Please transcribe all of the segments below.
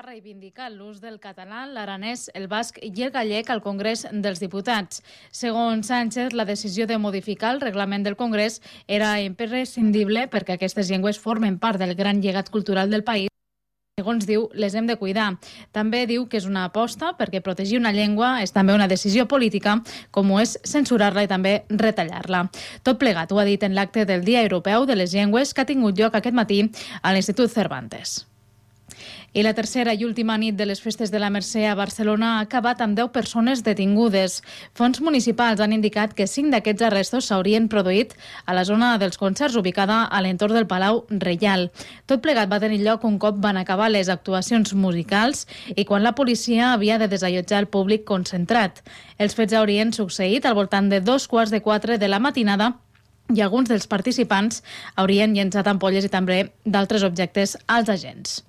ha reivindicat l'ús del català, l'aranès, el basc i el gallec al Congrés dels Diputats. Segons Sánchez, la decisió de modificar el reglament del Congrés era imprescindible perquè aquestes llengües formen part del gran llegat cultural del país. Segons diu, les hem de cuidar. També diu que és una aposta perquè protegir una llengua és també una decisió política, com ho és censurar-la i també retallar-la. Tot plegat ho ha dit en l'acte del Dia Europeu de les Llengües que ha tingut lloc aquest matí a l'Institut Cervantes. I la tercera i última nit de les festes de la Mercè a Barcelona ha acabat amb 10 persones detingudes. Fonts municipals han indicat que 5 d'aquests arrestos s'haurien produït a la zona dels concerts ubicada a l'entorn del Palau Reial. Tot plegat va tenir lloc un cop van acabar les actuacions musicals i quan la policia havia de desallotjar el públic concentrat. Els fets haurien succeït al voltant de 3:45 de la matinada i alguns dels participants haurien llençat ampolles i també d'altres objectes als agents.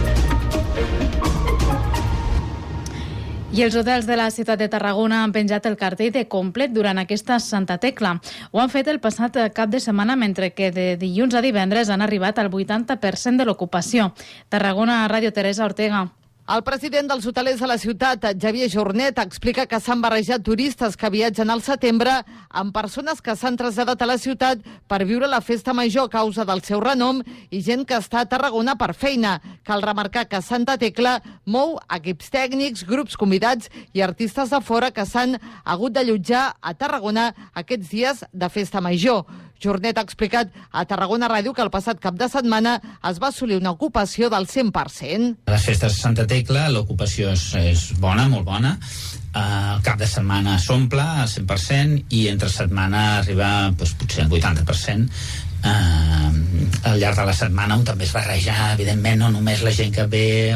I els hotels de la ciutat de Tarragona han penjat el cartell de complet durant aquesta Santa Tecla. Ho han fet el passat cap de setmana, mentre que de dilluns a divendres han arribat al 80% de l'ocupació. Tarragona, Ràdio Teresa Ortega. El president dels hotelers de la ciutat, Xavier Jornet, explica que s'han barrejat turistes que viatgen al setembre amb persones que s'han traslladat a la ciutat per viure la festa major a causa del seu renom i gent que està a Tarragona per feina. Cal remarcar que Santa Tecla mou equips tècnics, grups convidats i artistes de fora que s'han hagut d'allotjar a Tarragona aquests dies de festa major. Jornet ha explicat a Tarragona Ràdio que el passat cap de setmana es va assolir una ocupació del 100%. A les festes de Santa Tecla l'ocupació és bona, molt bona. El cap de setmana s'omple al 100% i entre setmana arriba potser al 80%. Al llarg de la setmana on també es barreja, evidentment, no només la gent que ve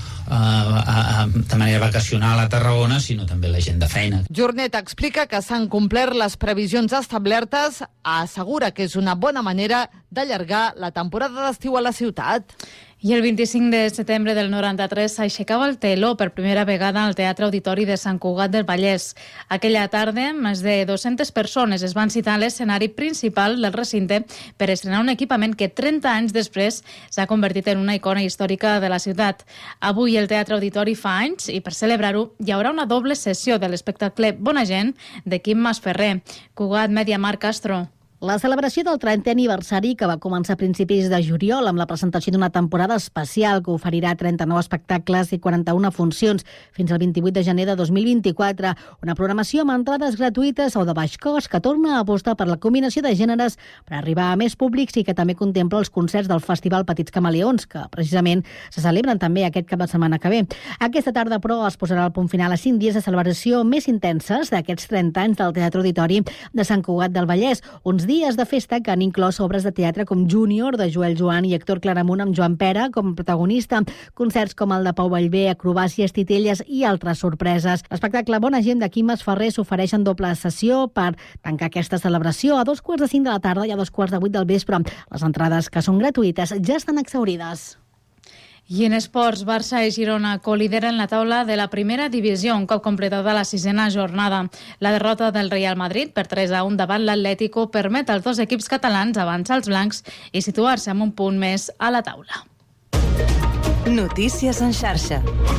de manera vacacional a Tarragona, sinó també la gent de feina. Jornet explica que s'han complert les previsions establertes, assegura que és una bona manera d'allargar la temporada d'estiu a la ciutat. I el 25 de setembre del 93 s'aixecava el teló per primera vegada al Teatre Auditori de Sant Cugat del Vallès. Aquella tarda, més de 200 persones es van citar a l'escenari principal del recinte per estrenar un equipament que 30 anys després s'ha convertit en una icona històrica de la ciutat. Avui el Teatre Auditori fa anys i per celebrar-ho hi haurà una doble sessió de l'espectacle Bona gent de Quim Masferrer. Cugat, Media Mar, Castro. La celebració del 30è aniversari, que va començar a principis de juliol amb la presentació d'una temporada especial que oferirà 39 espectacles i 41 funcions fins al 28 de gener de 2024. Una programació amb entrades gratuïtes o de baix cost que torna a apostar per la combinació de gèneres per arribar a més públics i que també contempla els concerts del Festival Petits Camaleons, que precisament se celebren també aquest cap de setmana que ve. Aquesta tarda, però, es posarà el punt final a 5 dies de celebració més intenses d'aquests 30 anys del Teatre Auditori de Sant Cugat del Vallès. Uns dies de festa que han inclòs obres de teatre com Júnior, de Joel Joan i Héctor Claramunt amb Joan Pera com a protagonista, concerts com el de Pau Vallvé, acrobàcies, titelles i altres sorpreses. L'espectacle Bona gent de Quim Masferrer s'ofereix en doble sessió per tancar aquesta celebració a 2:45 de la tarda i a 2:15 del vespre. Les entrades, que són gratuïtes, ja estan exhaurides. I en esports, Barça i Girona colideren la taula de la primera divisió, un cop completada la 6a jornada. La derrota del Real Madrid per 3-1 davant l'Atlético permet als dos equips catalans avançar els blancs i situar-se amb un punt més a la taula. Notícies en xarxa.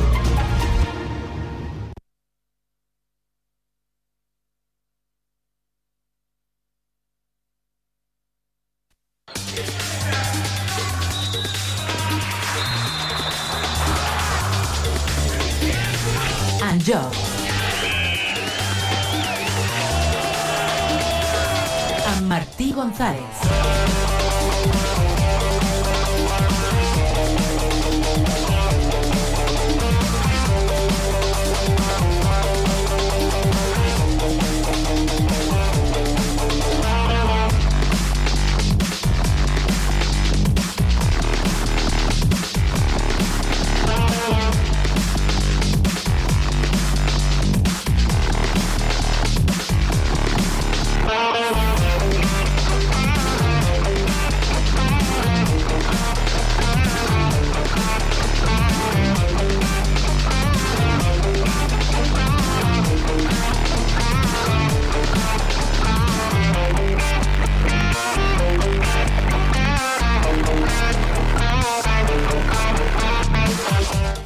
En joc. Amb Martí González.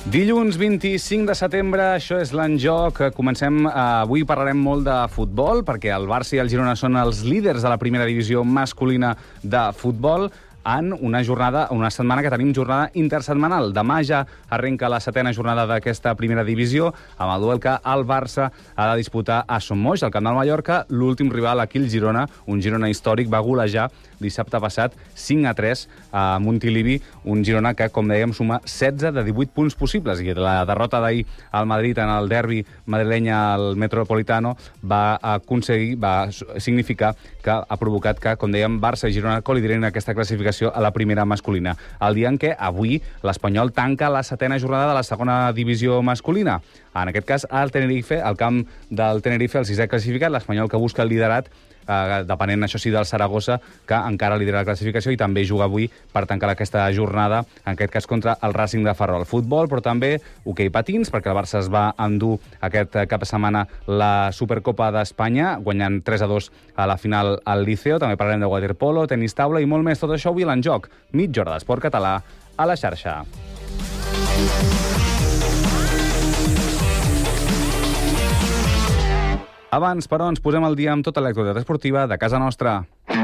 Dilluns 25 de setembre, això és l'Enjoc. Comencem, avui parlarem molt de futbol, perquè el Barça i el Girona són els líders de la primera divisió masculina de futbol en una setmana que tenim jornada intersetmanal. Demà ja arrenca la 7ª jornada d'aquesta primera divisió, amb el duel que el Barça ha de disputar a Son Moix, al Camp del Mallorca. L'últim rival aquí, el Girona, un Girona històric, va golejar dissabte passat 5-3 a Montilivi, un Girona que, com dèiem, suma 16 de 18 punts possibles, i la derrota d'ahir al Madrid en el derbi madrileny al Metropolitano va significar que ha provocat que, com dèiem, Barça i Girona col·liderin aquesta classificació a la primera masculina. El dia en què avui l'Espanyol tanca la 7ª jornada de la segona divisió masculina. En aquest cas, al Tenerife, al camp del Tenerife, el 6è classificat, l'Espanyol que busca el liderat, depenent, això sí, del Saragossa, que encara lidera la classificació i també juga avui per tancar aquesta jornada, en aquest cas contra el Racing de Ferrol. Futbol, però també hoquei patins, perquè el Barça es va endur aquest cap de setmana la Supercopa d'Espanya, guanyant 3-2 a la final al Liceo. També parlarem de waterpolo, tenis taula i molt més. Tot això avui a l'Enjoc. Mitja hora d'esport català a la xarxa. Abans, però, ens posem al dia amb tota l'actualitat esportiva de casa nostra.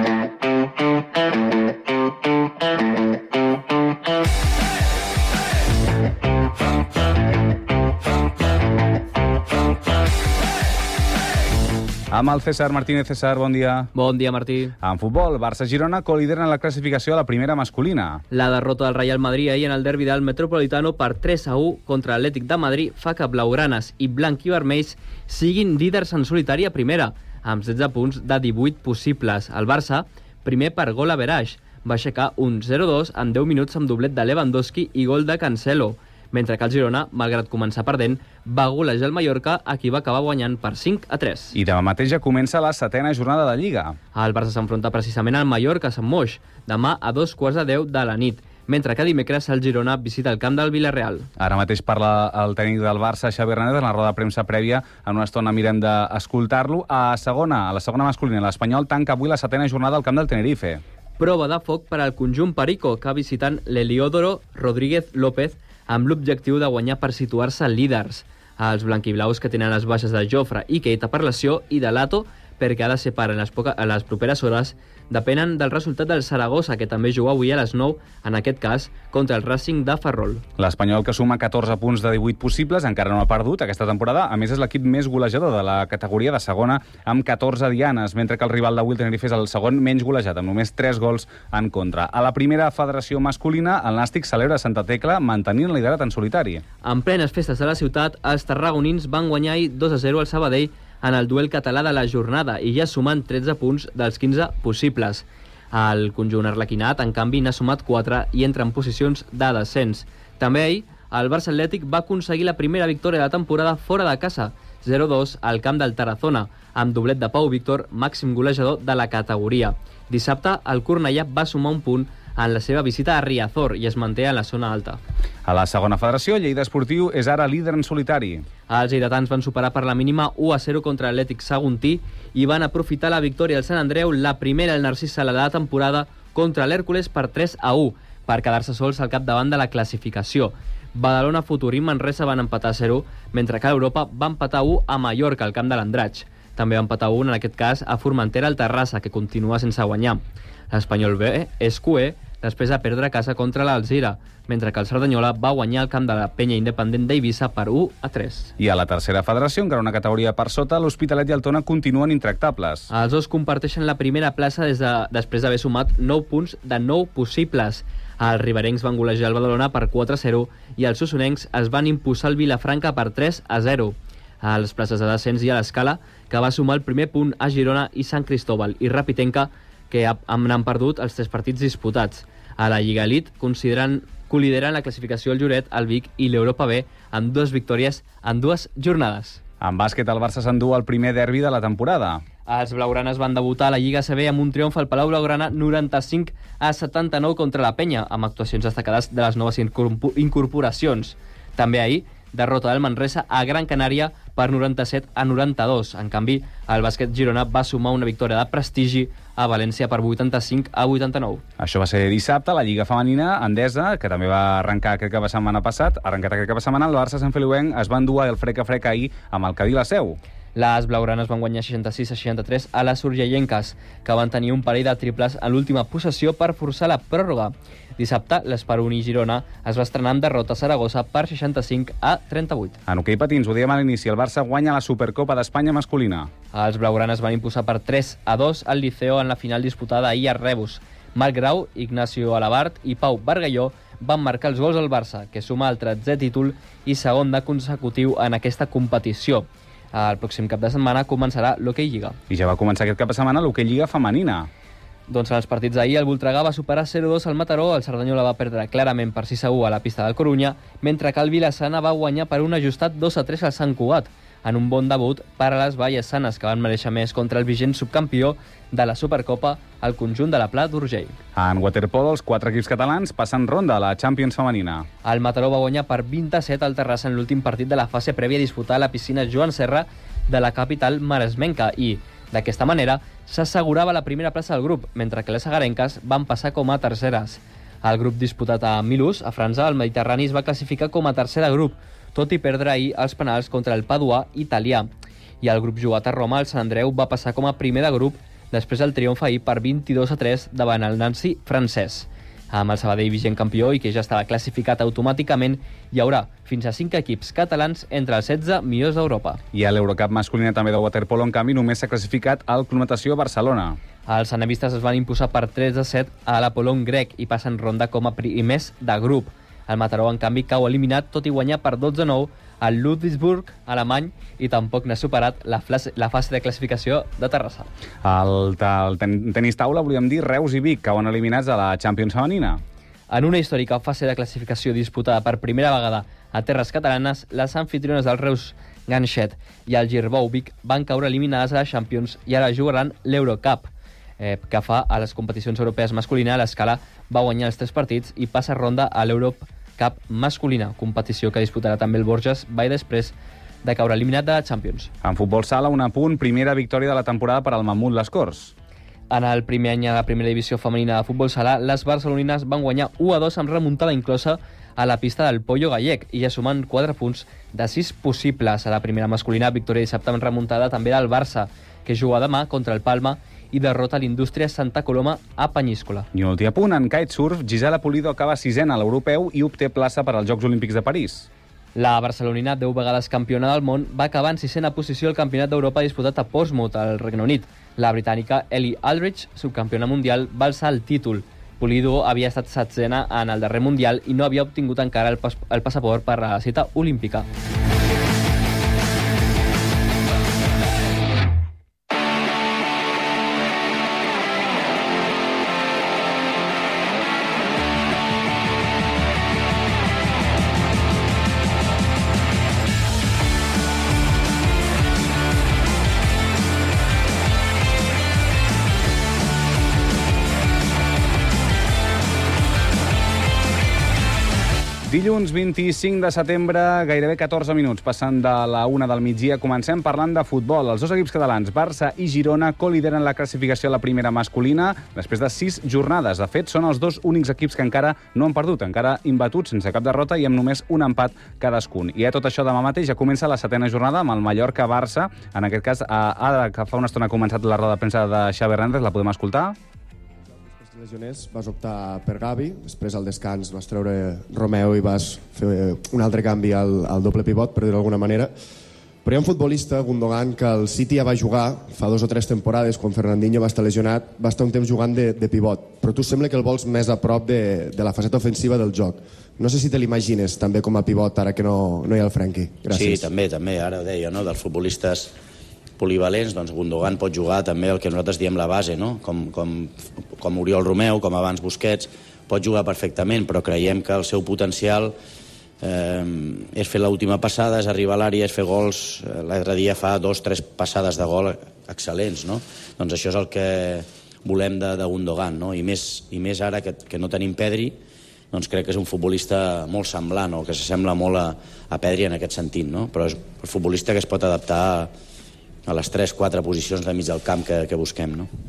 Amb el César Martínez. César, bon dia. Bon dia, Martí. En futbol, Barça-Girona co-lideren la classificació a la primera masculina. La derrota del Real Madrid ahir en el derbi del Metropolitano per 3-1 contra l'Atlètic de Madrid fa que blaugranes i blanc-i-vermells siguin líders en solitari a primera, amb 16 punts de 18 possibles. El Barça, primer per gol average, va aixecar un 0-2 en 10 minuts amb doblet de Lewandowski i gol de Cancelo, mentre que el Girona, malgrat començar perdent, va golejar el Mallorca, a qui va acabar guanyant per 5-3. I demà mateix ja comença la 7ª jornada de Lliga. El Barça s'enfronta precisament al Mallorca a Sant Moix, demà a 2:15 de la nit, mentre que dimecres el Girona visita el camp del Villarreal. Ara mateix parla el tècnic del Barça, Xavi Hernández, en la roda de premsa prèvia. En una estona mirem d'escoltar-lo. A la segona masculina, l'Espanyol tanca avui la 7ª jornada al camp del Tenerife. Prova de foc per al conjunt perico, que visitant l'Heliodoro Rodríguez López amb l'objectiu de guanyar per situar-se líders. Els blanquiblaus, que tenen les baixes de Jofre i Keita per lesió i de Lato perquè ha de ser part en les properes hores, depenen del resultat del Saragossa, que també juga avui a les 9, en aquest cas, contra el Racing de Ferrol. L'Espanyol, que suma 14 punts de 18 possibles, encara no ha perdut aquesta temporada. A més, és l'equip més golejador de la categoria de segona, amb 14 dianes, mentre que el rival d'avui, el Tenerife, és el segon menys golejat, amb només 3 gols en contra. A la primera federació masculina, el Nàstic celebra Santa Tecla, mantenint el liderat en solitari. En plenes festes de la ciutat, els tarragonins van guanyar 2-0 al Sabadell en el duel català de la jornada i ja sumant 13 punts dels 15 possibles. El conjunt arlequinat, en canvi, n'ha sumat 4 i entra en posicions de descens. També ahir, el Barça Atlètic va aconseguir la primera victòria de la temporada fora de casa, 0-2 al camp del Tarazona, amb doblet de Pau Víctor, màxim golejador de la categoria. Dissabte, el Cornellà va sumar un punt en la seva visita a Riazor i es manté en la zona alta. A la segona federació, Lleida Esportiu és ara líder en solitari. Els lleidatans van superar per la mínima 1-0 contra l'Atlètic Saguntí i van aprofitar la victòria del Sant Andreu, la primera del Narcís Sala de la temporada, contra l'Hèrcules per 3-1, per quedar-se sols al capdavant de la classificació. Badalona, Futur i Manresa van empatar 0, mentre que l'Europa va empatar 1 a Mallorca, al camp de l'Andratx. També va empatar 1, en aquest cas, a Formentera, al Terrassa, que continua sense guanyar. L'Espanyol B és QE després de perdre a casa contra l'Alzira, mentre que el Cerdanyola va guanyar el camp de la Penya Independent d'Eivissa per 1-3. I a la tercera federació, encara una categoria per sota, l'Hospitalet i el Tona continuen intractables. Els dos comparteixen la primera plaça després d'haver sumat 9 punts de 9 possibles. Els riberencs van golejar el Badalona per 4-0 i els osonencs es van imposar el Vilafranca per 3-0. A les places de descens hi ha l'Escala, que va sumar el primer punt a Girona i Sant Cristóbal, i Rapitenca, que han perdut els 3 partits disputats. A la Lliga Elite col·lideren la classificació el Lloret, el Vic i l'Europa B amb 2 victòries en 2 jornades. En bàsquet, el Barça s'endú el primer derbi de la temporada. Els blaugranes van debutar a la Lliga ACB amb un triomf al Palau Blaugrana 95-79 contra la Penya, amb actuacions destacades de les noves incorporacions. També ahir, derrota del Manresa a Gran Canària per 97-92. En canvi, el bàsquet Girona va sumar una victòria de prestigi a València per 85-89. Això va ser dissabte. La Lliga Femenina Endesa, que també va arrencar aquest cap de setmana passat, el Barça Sant Feliuenc es va endur el frec-a-frec ahir amb el Cadí la Seu. Les blaugranes van guanyar 66-63 a les urgellenques, que van tenir un parell de triples a l'última possessió per forçar la pròrroga. Dissabte, l'Esperoní Girona es va estrenar amb derrota a Saragossa per 65-38. En hoquei patins, ho dèiem a l'inici, el Barça guanya la Supercopa d'Espanya masculina. Els blaugranes van imposar per 3-2 al Liceo en la final disputada ahir a Rebus. Marc Grau, Ignacio Alabart i Pau Bargalló van marcar els gols al Barça, que suma el 13è títol i segon de consecutiu en aquesta competició. El pròxim cap de setmana començarà l'Hockey Lliga. I ja va començar aquest cap de setmana l'Hockey Lliga femenina. Doncs en els partits d'ahir, el Voltregà va superar 0-2 al Mataró, el Cerdanyola va perdre clarament per 6-1 a la pista del Corunya, mentre que el Vilassana va guanyar per un ajustat 2-3 al Sant Cugat, en un bon debut per a les vallesanes, que van mereixer més contra el vigent subcampió de la Supercopa, al conjunt de la Pla d'Urgell. En waterpolo, els 4 equips catalans passen ronda a la Champions femenina. El Mataró va guanyar per 27 al Terrassa en l'últim partit de la fase prèvia a disputar a la piscina Joan Serra de la capital maresmenca i, d'aquesta manera, s'assegurava la primera plaça del grup, mentre que les agarenques van passar com a terceres. El grup disputat a Milús, a França, el Mediterrani es va classificar com a tercer de grup, tot i perdre ahir els penals contra el Paduà italià. I el grup jugat a Roma, el Sant Andreu, va passar com a primer de grup després del triomf ahir per 22-3 davant el Nancy francès. Amb el Sabadell vigent campió i que ja estava classificat automàticament, hi haurà fins a 5 equips catalans entre els 16 millors d'Europa. I a l'Eurocup masculina també de waterpolo, en canvi, només s'ha classificat al Club Natació Barcelona. Els anevistes es van imposar per 3-7 a l'Apolón grec i passen ronda com a primers de grup. El Mataró, en canvi, cau eliminat, tot i guanyar per 12-9 al Ludwigsburg, alemany, i tampoc n'ha superat la fase de classificació de Terrassa. El tenis taula, volíem dir, Reus i Vic cauen eliminats a la Champions femenina. En una històrica fase de classificació disputada per primera vegada a terres catalanes, les anfitriones del Reus Ganxet i el Girbou Vic van caure eliminades a la Champions i ara jugaran l'Eurocup, que fa a les competicions europees masculina. L'Escala va guanyar els 3 partits i passa ronda a l'Eurocup masculina, competició que disputarà també el Borges Bay després de caure eliminat de la Champions. En futbol sala, un apunt, primera victòria de la temporada per al Mamut Les Corts. En el primer any a la primera divisió femenina de futbol sala, les barcelonines van guanyar 1-2 amb remuntada inclosa a la pista del Pollo Gallec i ja sumen 4 punts de 6 possibles. A la primera masculina, victòria dissabte amb remuntada també del Barça, que juga demà contra el Palma i derrota l'Indústria Santa Coloma a Penyíscola. I un últim apunt, en kitesurf, Gisela Pulido acaba 6ena a l'europeu i obté plaça per als Jocs Olímpics de París. La barcelonina, 10 vegades campiona del món, va acabar en 6ena posició al Campionat d'Europa disputat a Portsmouth, al Regne Unit. La britànica Ellie Aldridge, subcampiona mundial, va alçar el títol. Pulido havia estat 7ena en el darrer mundial i no havia obtingut encara el passaport per a la cita olímpica. Dilluns 25 de setembre, gairebé 14 minuts, passant de la 1 del migdia. Comencem parlant de futbol. Els dos equips catalans, Barça i Girona, co-lideren la classificació a la primera masculina després de 6 jornades. De fet, són els dos únics equips que encara no han perdut, encara imbatuts, sense cap derrota i amb només un empat cadascun. I tot això demà mateix ja comença la 7ª jornada amb el Mallorca-Barça. En aquest cas, ara que fa una estona ha començat la roda de premsa de Xavi Hernández, la podem escoltar? Lesioners, vas optar per Gavi, després al descans vas treure Romeu i vas fer un altre canvi al doble pivot, per dir-ho d'alguna manera. Però hi ha un futbolista, Gundogan, que el City ja va jugar fa 2 o 3 temporades, quan Fernandinho va estar lesionat, va estar un temps jugant de pivot, però tu sembla que el vols més a prop de la faceta ofensiva del joc. No sé si te l'imagines també com a pivot, ara que no hi ha el Frenkie. Gràcies. Sí, també, ara ho deia, no? Dels futbolistes polivalents, doncs Gundogan pot jugar també el que nosaltres diem la base, no? Com Oriol Romeu, com abans Busquets, pot jugar perfectament, però creiem que el seu potencial és fer l'última passada, és arribar a l'àrea, és fer gols. L'altre dia fa 2 o 3 passades de gol excel·lents, no? Doncs això és el que volem de Gundogan, no? I més ara que no tenim Pedri, doncs crec que és un futbolista molt semblant, o que s'assembla molt a Pedri en aquest sentit, no? Però és un futbolista que es pot adaptar a les 3-4 posicions de mig del camp que busquem, no?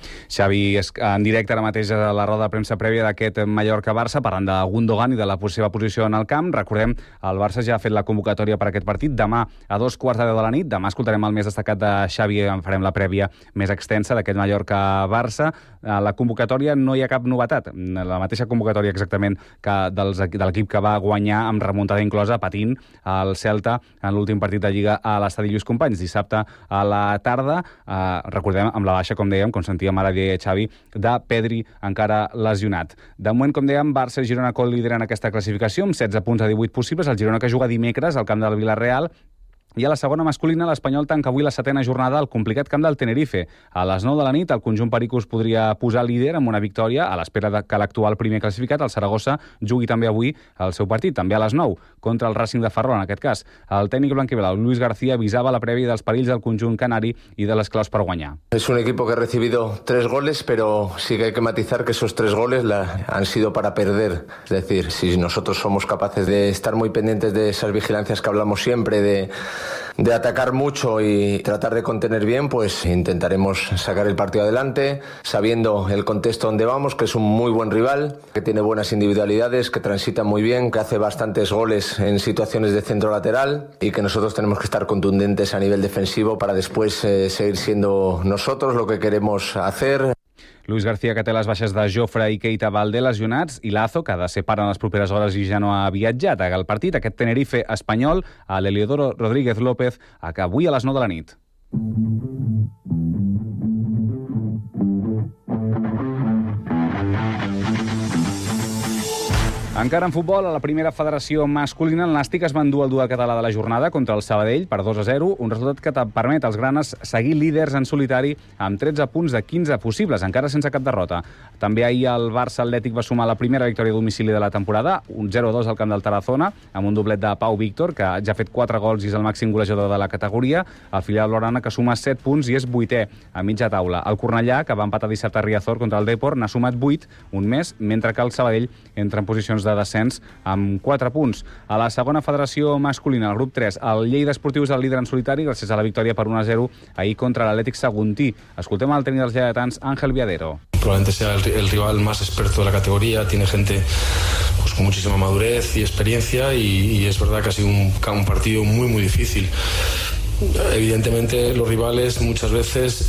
Xavi és en directe ara mateix a la roda de premsa prèvia d'aquest Mallorca-Barça, parlant de Gundogan i de la seva posició en el camp. Recordem, el Barça ja ha fet la convocatòria per aquest partit. Demà a 2:15 de la nit. Demà escoltarem el més destacat de Xavi i farem la prèvia més extensa d'aquest Mallorca-Barça. A la convocatòria no hi ha cap novetat. La mateixa convocatòria exactament que de l'equip que va guanyar amb remuntada inclosa, patint el Celta en l'últim partit de Lliga a l'estadi Lluís Companys, dissabte a la tarda. Recordem, amb la baixa, com dèiem, com sentíem ara dir Xavi, de Pedri encara lesionat. De moment, com dèiem, Barça i Girona co-lideren aquesta classificació amb 16 punts a 18 possibles. El Girona que juga dimecres al camp del Villarreal. I a la segona masculina, l'Espanyol tanca avui la 7ª jornada al complicat camp del Tenerife. A les 9 de la nit, el conjunt pericos podria posar líder amb una victòria a l'espera que l'actual primer classificat, el Saragossa, jugui també avui el seu partit, també a les 9, contra el Racing de Ferrol, en aquest cas. El tècnic blanquiblau, Luis García, avisava la prèvia dels perills del conjunt canari i de les claus per guanyar. Es un equipo que ha recibido 3 goles, pero sí que hay que matizar que esos 3 goles han sido para perder. Es decir, si nosotros somos capaces de estar muy pendientes de esas vigilancias que hablamos siempre, de atacar mucho y tratar de contener bien, pues intentaremos sacar el partido adelante, sabiendo el contexto donde vamos, que es un muy buen rival, que tiene buenas individualidades, que transita muy bien, que hace bastantes goles en situaciones de centro lateral y que nosotros tenemos que estar contundentes a nivel defensivo para después seguir siendo nosotros lo que queremos hacer. Luis García, que té les baixes de Jofre i Keita Baldé lesionats, i Lazo, que ha de ser pare en les properes hores i ja no ha viatjat. El partit, aquest Tenerife espanyol, a l'Heliodoro Rodríguez López, avui a les 9 de la nit. Encara en futbol, a la primera federació masculina, el Nàstic es va endur el duel català de la jornada contra el Sabadell per 2-0, un resultat que permet als granes seguir líders en solitari amb 13 punts de 15 possibles, encara sense cap derrota. També ahir el Barça Atlètic va sumar la primera victòria a domicili de la temporada, un 0-2 al camp del Tarazona, amb un doblet de Pau Víctor, que ja ha fet 4 gols i és el màxim golejador de la categoria. El filial blaugrana, que suma 7 punts i és 8è a mitja taula. El Cornellà, que va empatar dissabte a Riazor contra el Depor, n'ha sumat 8, un més, mentre que el Sabadell entra en posicions de descens amb 4 punts. A la segona federació masculina, el grup 3, el Lleida Esportiu és el líder en solitari gràcies a la victòria per 1-0 ahir contra l'Atlètic Saguntí. Escoltem el tècnic dels lleidatans, Ángel Viadero. Probablemente sea el rival más experto de la categoría, tiene gente pues con muchísima madurez y experiencia y es verdad que ha sido un partido muy muy difícil. Evidentemente los rivales muchas veces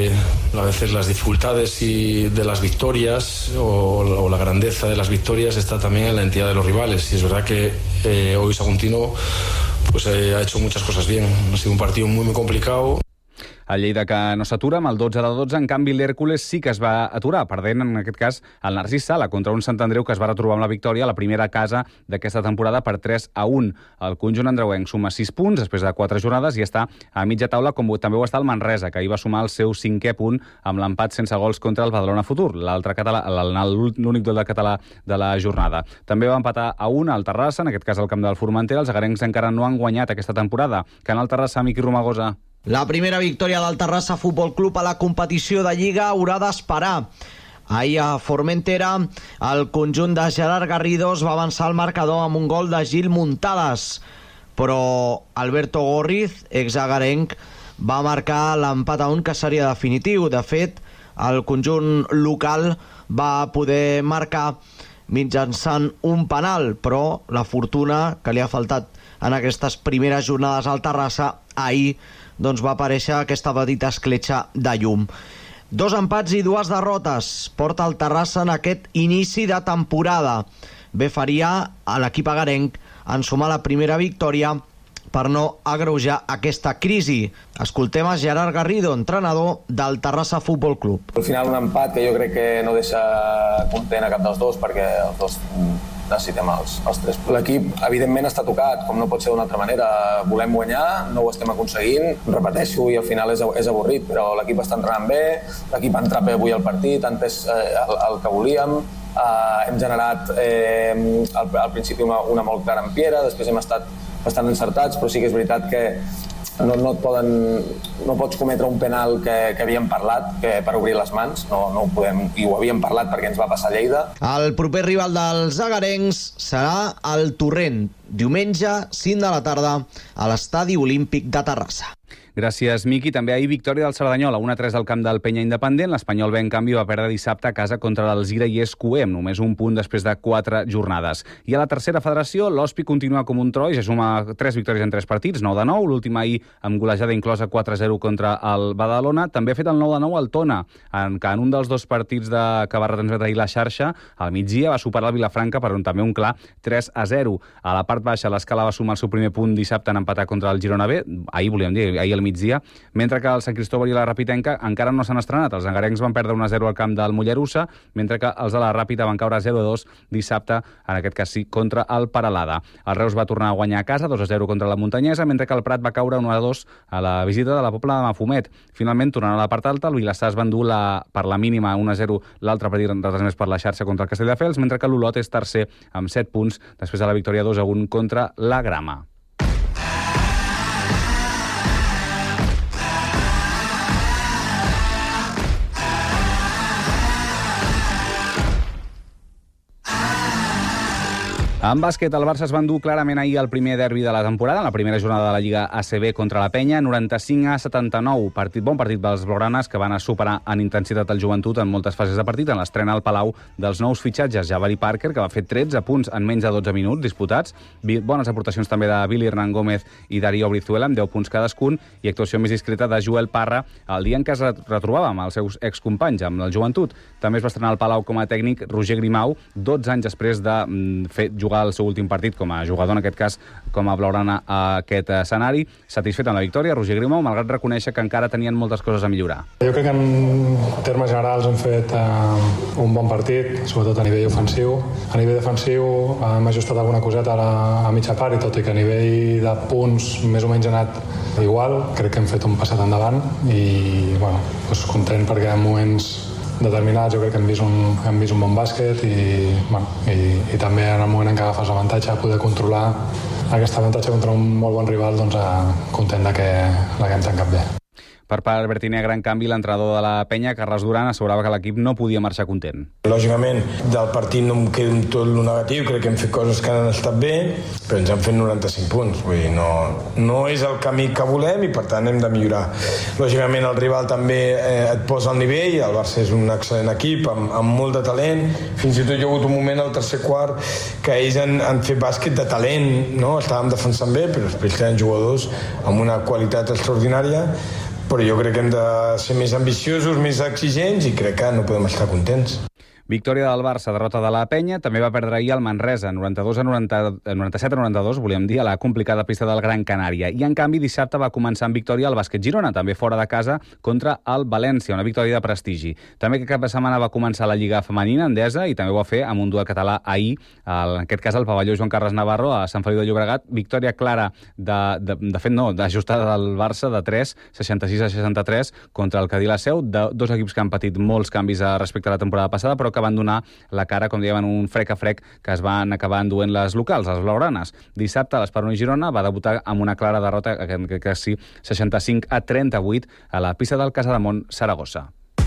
a veces las dificultades de las victorias o la grandeza de las victorias está también en la entidad de los rivales y es verdad que hoy Saguntino pues ha hecho muchas cosas bien, ha sido un partido muy muy complicado. El Lleida que no s'atura amb el 12-12, en canvi l'Hèrcules sí que es va aturar, perdent en aquest cas el Narcís Sala contra un Sant Andreu que es va retrobar amb la victòria a la primera casa d'aquesta temporada per 3-1. El conjunt andreuenc suma 6 punts després de 4 jornades i està a mitja taula, com també ho està el Manresa, que ahir va sumar el seu 5è punt amb l'empat sense gols contra el Badalona Futur, l'altre català, l'únic del català de la jornada. També va empatar a 1 al Terrassa, en aquest cas al camp del Formentera. Els agarencs encara no han guanyat aquesta temporada. Canal Terrassa, Miqui Romagosa. La primera victòria del Terrassa Futbol Club a la competició de Lliga haurà d'esperar. Ahir a Formentera, el conjunt de Gerard Garrido va avançar el marcador amb un gol de Gil Muntades, però Alberto Gorriz, exagarenc, va marcar l'empat a 1 que seria definitiu. De fet, el conjunt local va poder marcar mitjançant un penal, però la fortuna que li ha faltat en aquestes primeres jornades al Terrassa, ahir doncs va aparèixer aquesta petita escletxa de llum. 2 empats i 2 derrotes porta el Terrassa en aquest inici de temporada. Bé faria a l'equip agarenc en sumar la primera victòria per no agreujar aquesta crisi. Escoltem a Gerard Garrido, entrenador del Terrassa Futbol Club. Al final un empat que jo crec que no deixa content a cap dels dos, perquè els dos necessitem els 3 punts. L'equip, evidentment, està tocat, com no pot ser d'una altra manera. Volem guanyar, no ho estem aconseguint. Repeteixo, i al final és avorrit, però l'equip està entrenant bé, l'equip ha entrat bé avui al partit, ha entès el que volíem. Hem generat al principi una molt clara ampiera, després hem estat bastant encertats, però sí que és veritat que no pots cometre un penal que havíem parlat per obrir les mans, no ho podem, i ho havíem parlat perquè ens va passar a Lleida. El proper rival dels agarencs serà el Torrent, diumenge 5 de la tarda a l'Estadi Olímpic de Terrassa. Gràcies, Miqui. També ahir victòria del Cerdanyola, 1-3 al camp del Penya Independent. L'Espanyol B, en canvi, va perdre dissabte a casa contra l'Alzira i SQE, amb només un punt després de 4 jornades. I a la tercera federació, l'Hospi continua com un tro i ja suma 3 victòries en 3 partits, 9-9, l'última ahir amb golejada inclosa 4-0 contra el Badalona. També ha fet el 9-9 al Tona, que en un dels 2 partits que va retransmetre ahir la xarxa, al migdia va superar el Vilafranca per també un clar 3-0. A la part baixa, l'Escala va sumar el seu primer punt dissabte en empatar contra el Girona B, ahir volíem dir, ahir al migdia, mentre que el Sant Cristóbal i la Rapitenca encara no s'han estrenat. Els angarencs van perdre 1-0 al camp del Mollerussa, mentre que els de la Ràpita van caure 0-2 dissabte, en aquest cas sí, contra el Peralada. El Reus va tornar a guanyar a casa, 2-0 contra la Muntanyesa, mentre que el Prat va caure 1-2 a la visita de la Pobla de Mafumet. Finalment, tornant a la part alta, el Vilassar es va endur per la mínima 1-0 l'altre partit retransmès per la xarxa contra el Castelldefels, mentre que l'Olot és tercer amb 7 punts després de la victòria 2-1 contra la Grama. En bàsquet, el Barça es va endur clarament ahir el primer derbi de la temporada, en la primera jornada de la Lliga ACB contra la Penya, 95-79. Bon partit dels blaugranes, que van a superar en intensitat el Joventut en moltes fases de partit, en l'estrena al Palau dels nous fitxatges. Jabari Parker, que va fer 13 punts en menys de 12 minuts disputats. Bones aportacions també de Billy Hernán Gómez i Darío Brizuela, amb 10 punts cadascun, i actuació més discreta de Joel Parra el dia en què es retrobava amb els seus excompanys, amb el Joventut. També es va estrenar al Palau com a tècnic Roger Grimau, 12 anys després de jugar el seu últim partit com a jugador, en aquest cas com a blaugrana a aquest escenari. Satisfet amb la victòria, Roger Grimau, malgrat reconèixer que encara tenien moltes coses a millorar. Jo crec que en termes generals hem fet un bon partit, sobretot a nivell ofensiu. A nivell defensiu hem ajustat alguna coseta a mitja part, i tot i que a nivell de punts més o menys ha anat igual, crec que hem fet un passat endavant i content perquè en moments determinats jo crec que hem vist un bon bàsquet i també en el moment en què agafes l'avantatge poder controlar aquest avantatge contra un molt bon rival, content que l'haguem tancat bé. Per part Bertinegre, en canvi, l'entrenador de la Penya, Carles Duran, assegurava que l'equip no podia marxar content. Lògicament, del partit no em quedo amb tot el negatiu, crec que hem fet coses que han estat bé, però ens han fet 95 punts. Vull dir, no és el camí que volem i, per tant, hem de millorar. Lògicament, el rival també et posa al nivell, el Barça és un excel·lent equip, amb molt de talent. Fins i tot hi ha hagut un moment al tercer quart que ells han fet bàsquet de talent, no? Estàvem defensant bé, però després tenen jugadors amb una qualitat extraordinària, però jo crec que hem de ser més ambiciosos, més exigents, i crec que no podem estar contents. Victòria del Barça, derrota de la Penya. També va perdre ahir el Manresa, 97-92, volíem dir, a la complicada pista del Gran Canària. I, en canvi, dissabte va començar amb victòria el Bàsquet Girona, també fora de casa, contra el València, una victòria de prestigi. També aquest cap de setmana va començar la Lliga Femenina Endesa i també ho va fer amb un duel català ahir, en aquest cas al pavelló Joan Carles Navarro, a Sant Feliu de Llobregat. Victòria clara, d'ajustada del Barça, de 3, 66-63, contra el Cadí la Seu. Dos equips que han patit molts canvis respecte a la temporada passada, però que van donar la cara, com dèiem, un frec a frec, que es van acabar enduent les locals, les blaugranes. Dissabte, l'Esperoni Girona va debutar amb una clara derrota, que sí, 65-38, a la pista del Casademont, Saragossa.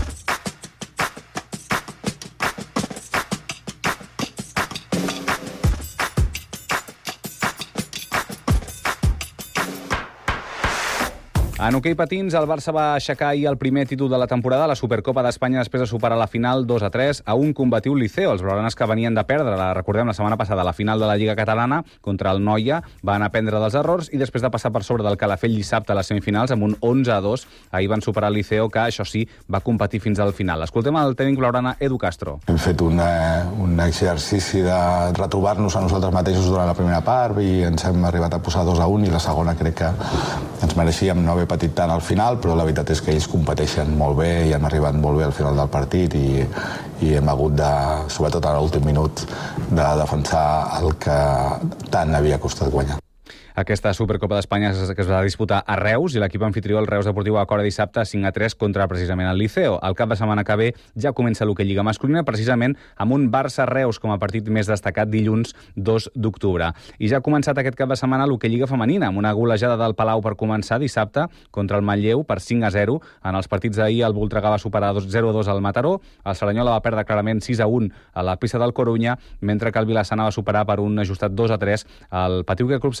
En hoquei patins, el Barça va aixecar ahir el primer títol de la temporada a la Supercopa d'Espanya després de superar la final 2-3 a un combatiu Liceo. Els blaugranes, que venien de perdre, recordem, la setmana passada, la final de la Lliga Catalana contra el Noia, van aprendre dels errors i després de passar per sobre del Calafell dissabte a les semifinals amb un 11-2, ahir van superar el Liceo, que, això sí, va competir fins al final. Escoltem el tècnic blaugrana Edu Castro. Hem fet un exercici de retrobar-nos a nosaltres mateixos durant la primera part i ens hem arribat a posar 2-1 i la segona crec que ens mereixíem no haver patit tant al final, però la veritat és que ells competeixen molt bé i han arribat molt bé al final del partit i hem hagut de, sobretot en l'últim minut, de defensar el que tant havia costat guanyar. Aquesta Supercopa d'Espanya que es va disputar a Reus i l'equip anfitrió, el Reus Deportiu, va córrer dissabte 5-3 contra precisament el Liceo. El cap de setmana que ve ja comença l'hoquei Lliga masculina, precisament amb un Barça-Reus com a partit més destacat dilluns 2 d'octubre. I ja ha començat aquest cap de setmana l'hoquei Lliga femenina, amb una golejada del Palau per començar dissabte contra el Manlleu per 5-0. En els partits d'ahir el Voltregà va superar 0-2 al Mataró, el Cerdanyola va perdre clarament 6-1 a la pista del Corunya, mentre que el Vilassana va superar per un ajustat 2-3 al Patiuca Club Sant Cugat.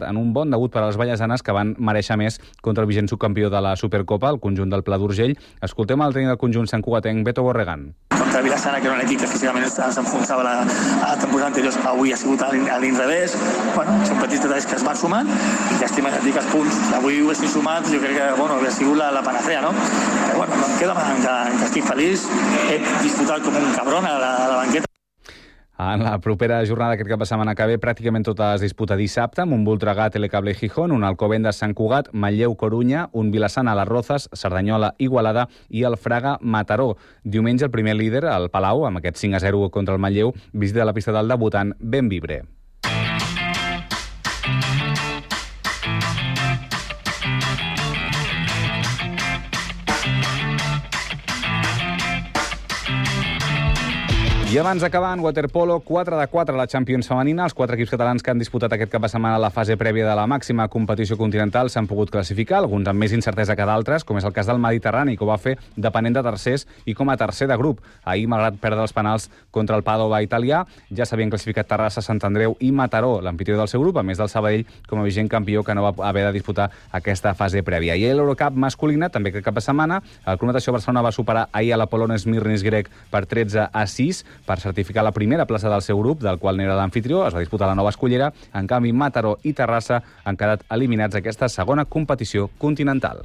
en un bon debut per a les vallesanes que van mereixer més contra el vigent subcampió de la Supercopa, el conjunt del Pla d'Urgell. Escoltem el tècnic del conjunt santcugatenc, Beto Borregan. Contra Vilassana, que era un equip que físicament s'enfonsava a temporada anterior, avui ha sigut a l'inrevés. Bueno, són petits detalls que es van sumant i llàstima que els punts. Avui ho estic sumat, jo crec que hauria sigut la panacea, no? Però bueno, em queda que estic feliç, he disfrutat com un cabron a la banqueta. En la propera jornada aquest cap de setmana que ve pràcticament tota es disputa dissabte, amb un Voltregà, Telecable i Gijón, un Alcobendas Sant Cugat, Manlleu Corunya, un Vilassana Las Rozas, Cerdanyola Igualada i el Fraga Mataró. Diumenge el primer líder, el Palau, amb aquest 5-0 contra el Manlleu, visita la pista del debutant Benvibre. I abans d'acabar, en waterpolo, 4-4 a la Champions femenina. Els 4 equips catalans que han disputat aquest cap de setmana la fase prèvia de la màxima competició continental s'han pogut classificar, alguns amb més incertesa que d'altres, com és el cas del Mediterrani, que ho va fer depenent de tercers i com a tercer de grup. Ahir, malgrat perdre els penals contra el Padova italià, ja s'havien classificat Terrassa, Sant Andreu i Mataró, l'amfitrió del seu grup, a més del Sabadell com a vigent campió que no va haver de disputar aquesta fase prèvia. I a l'Eurocup masculina, també aquest cap de setmana, el Club Natació Barcelona va superar ahir a l'Apollon Smirnis grec per 13-6, per certificar la primera plaça del seu grup, del qual n'era l'anfitrió. Es va disputar la nova escollera. En canvi, Mataró i Terrassa han quedat eliminats d'aquesta segona competició continental.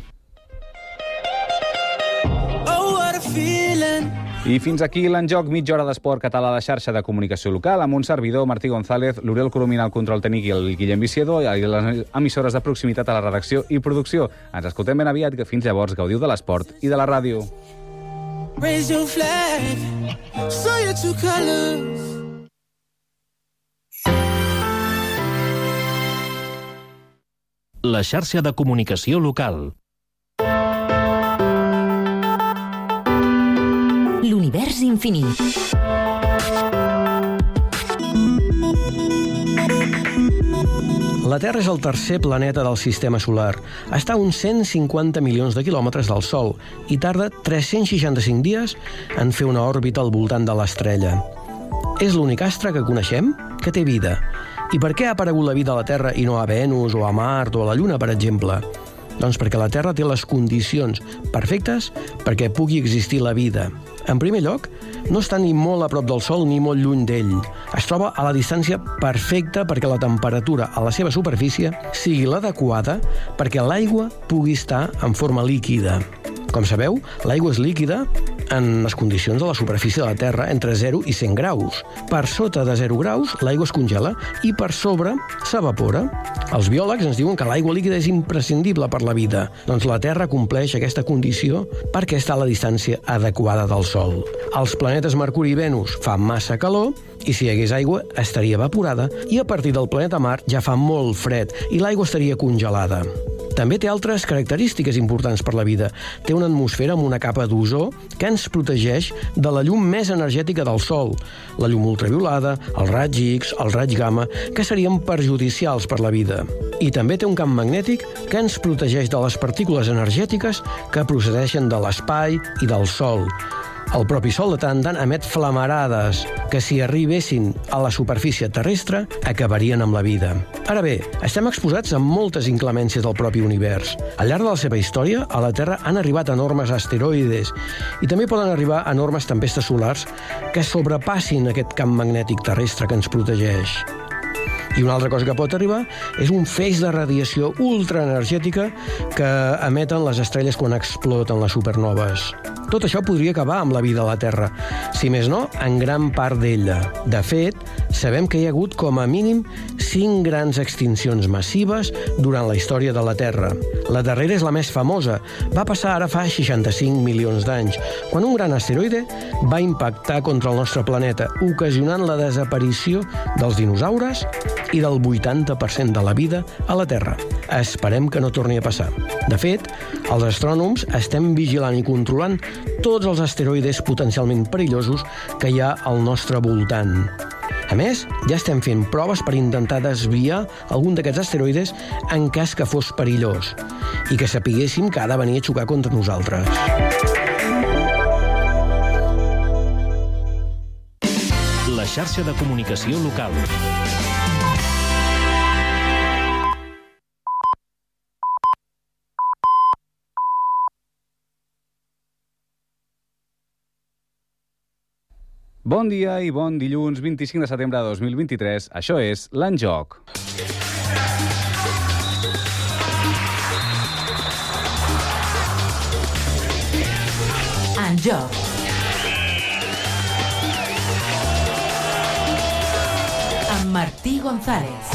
I fins aquí l'enjoc, mitja hora d'esport català a la xarxa de comunicació local, amb un servidor, Martí González, l'Oriol Coromina al control tècnic i el Guillem Viciedo, i les emissores de proximitat a la redacció i producció. Ens escoltem ben aviat, que fins llavors gaudiu de l'esport i de la ràdio. Raise your flag, show your true colors. La xarxa de comunicació local. L'univers infinit. La Terra és el tercer planeta del sistema solar. Està a uns 150 milions de quilòmetres del Sol i tarda 365 dies en fer una òrbita al voltant de l'estrella. És l'únic astre que coneixem que té vida. I per què ha aparegut la vida a la Terra i no a Venus o a Mart o a la Lluna, per exemple? Doncs perquè la Terra té les condicions perfectes perquè pugui existir la vida. En primer lloc, no està ni molt a prop del Sol ni molt lluny d'ell. Es troba a la distància perfecta perquè la temperatura a la seva superfície sigui l'adequada perquè l'aigua pugui estar en forma líquida. Com sabeu, l'aigua és líquida en les condicions de la superfície de la Terra entre 0 i 100 graus. Per sota de 0 graus, l'aigua es congela i per sobre s'evapora. Els biòlegs ens diuen que l'aigua líquida és imprescindible per la vida. Doncs la Terra compleix aquesta condició perquè està a la distància adequada del Sol. Els planetes Mercuri i Venus fan massa calor i si hi hagués aigua estaria evaporada i a partir del planeta Mart ja fa molt fred i l'aigua estaria congelada. També té altres característiques importants per la vida. Té una atmosfera amb una capa d'ozó que ens protegeix de la llum més energètica del Sol, la llum ultraviolada, els raigs X, els raigs gamma, que serien perjudicials per la vida. I també té un camp magnètic que ens protegeix de les partícules energètiques que procedeixen de l'espai i del Sol. El propi Sol de tant en tant emet flamarades que si arribessin a la superfície terrestre acabarien amb la vida. Ara bé, estem exposats a moltes inclemències del propi univers. Al llarg de la seva història, a la Terra han arribat enormes asteroides i també poden arribar enormes tempestes solars que sobrepassin aquest camp magnètic terrestre que ens protegeix. I una altra cosa que pot arribar és un feix de radiació ultraenergètica que emeten les estrelles quan exploten les supernoves. Tot això podria acabar amb la vida a la Terra, si més no, en gran part d'ella. De fet, sabem que hi ha hagut com a mínim 5 grans extincions massives durant la història de la Terra. La darrera és la més famosa. Va passar ara fa 65 milions d'anys, quan un gran asteroide va impactar contra el nostre planeta, ocasionant la desaparició dels dinosaures i del 80% de la vida a la Terra. Esperem que no torni a passar. De fet, els astrònoms estem vigilant i controlant tots els asteroides potencialment perillosos que hi ha al nostre voltant. A més, ja estem fent proves per intentar desviar algun d'aquests asteroides en cas que fos perillós i que sapiguéssim que ha de venir a xocar contra nosaltres. La xarxa de comunicació local. Bon dia i bon dilluns 25 de setembre de 2023. Això és l'Enjoc. Enjoc. Amb Martí González.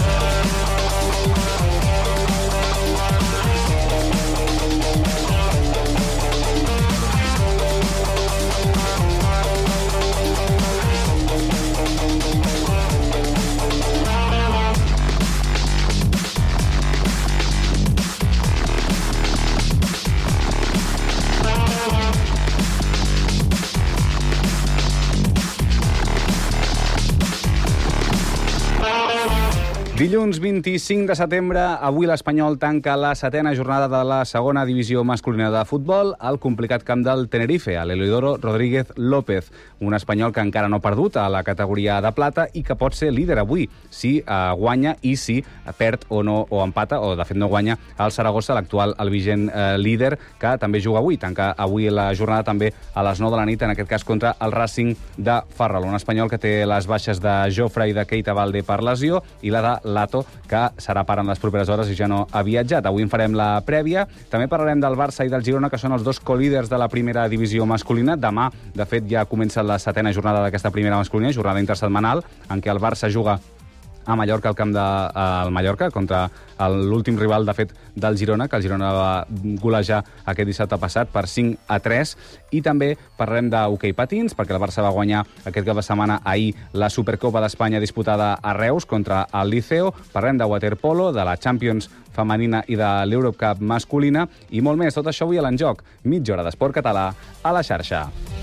Dilluns 25 de setembre, avui l'Espanyol tanca la 7a jornada de la segona divisió masculina de futbol al complicat camp del Tenerife, a l'Heliodoro Rodríguez López, un espanyol que encara no ha perdut a la categoria de plata i que pot ser líder avui, si guanya i si perd o no, o empata, o de fet no guanya el Saragossa, l'actual, el vigent líder, que també juga avui. Tanca avui la jornada també a les 9 de la nit, en aquest cas contra el Racing de Ferrol, un espanyol que té les baixes de Jofre i de Keita Balde per lesió i la de Lato, que serà part en les properes hores i ja no ha viatjat. Avui en farem la prèvia. També parlarem del Barça i del Girona, que són els dos colíders de la primera divisió masculina. Demà, de fet, ja comença la 7a jornada d'aquesta primera masculina, jornada intersetmanal, en què el Barça juga a Mallorca, al camp del Mallorca, contra l'últim rival, de fet, del Girona, que el Girona va golejar aquest dissabte passat per 5-3. I també parlarem d'hoquei patins, perquè el Barça va guanyar aquest cap de setmana ahir la Supercopa d'Espanya disputada a Reus contra el Liceo. Parlarem de waterpolo, de la Champions femenina i de l'Eurocup masculina, i molt més. Tot això avui a l'Enjoc. Mitja hora d'esport català a la xarxa.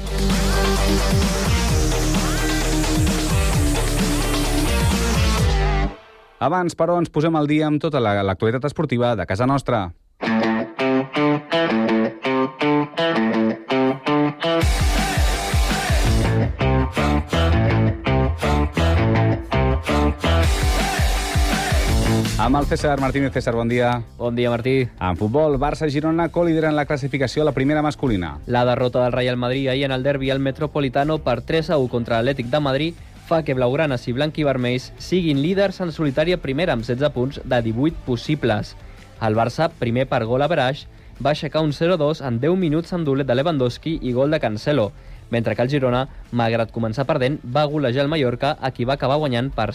Abans, però, ens posem al dia amb tota l'actualitat esportiva de casa nostra. Amb el César Martínez. César, bon dia. Bon dia, Martí. En futbol, Barça-Girona co-lideren la classificació a la primera masculina. La derrota del Real Madrid ahir en el derbi al Metropolitano per 3-1 contra l'Atlètic de Madrid fa que blaugranes i blanquivermells siguin líders en solitària primera amb 16 punts de 18 possibles. El Barça, primer per gol average, va aixecar un 0-2 en 10 minuts amb doblet de Lewandowski i gol de Cancelo, mentre que el Girona, malgrat començar perdent, va golejar el Mallorca, a qui va acabar guanyant per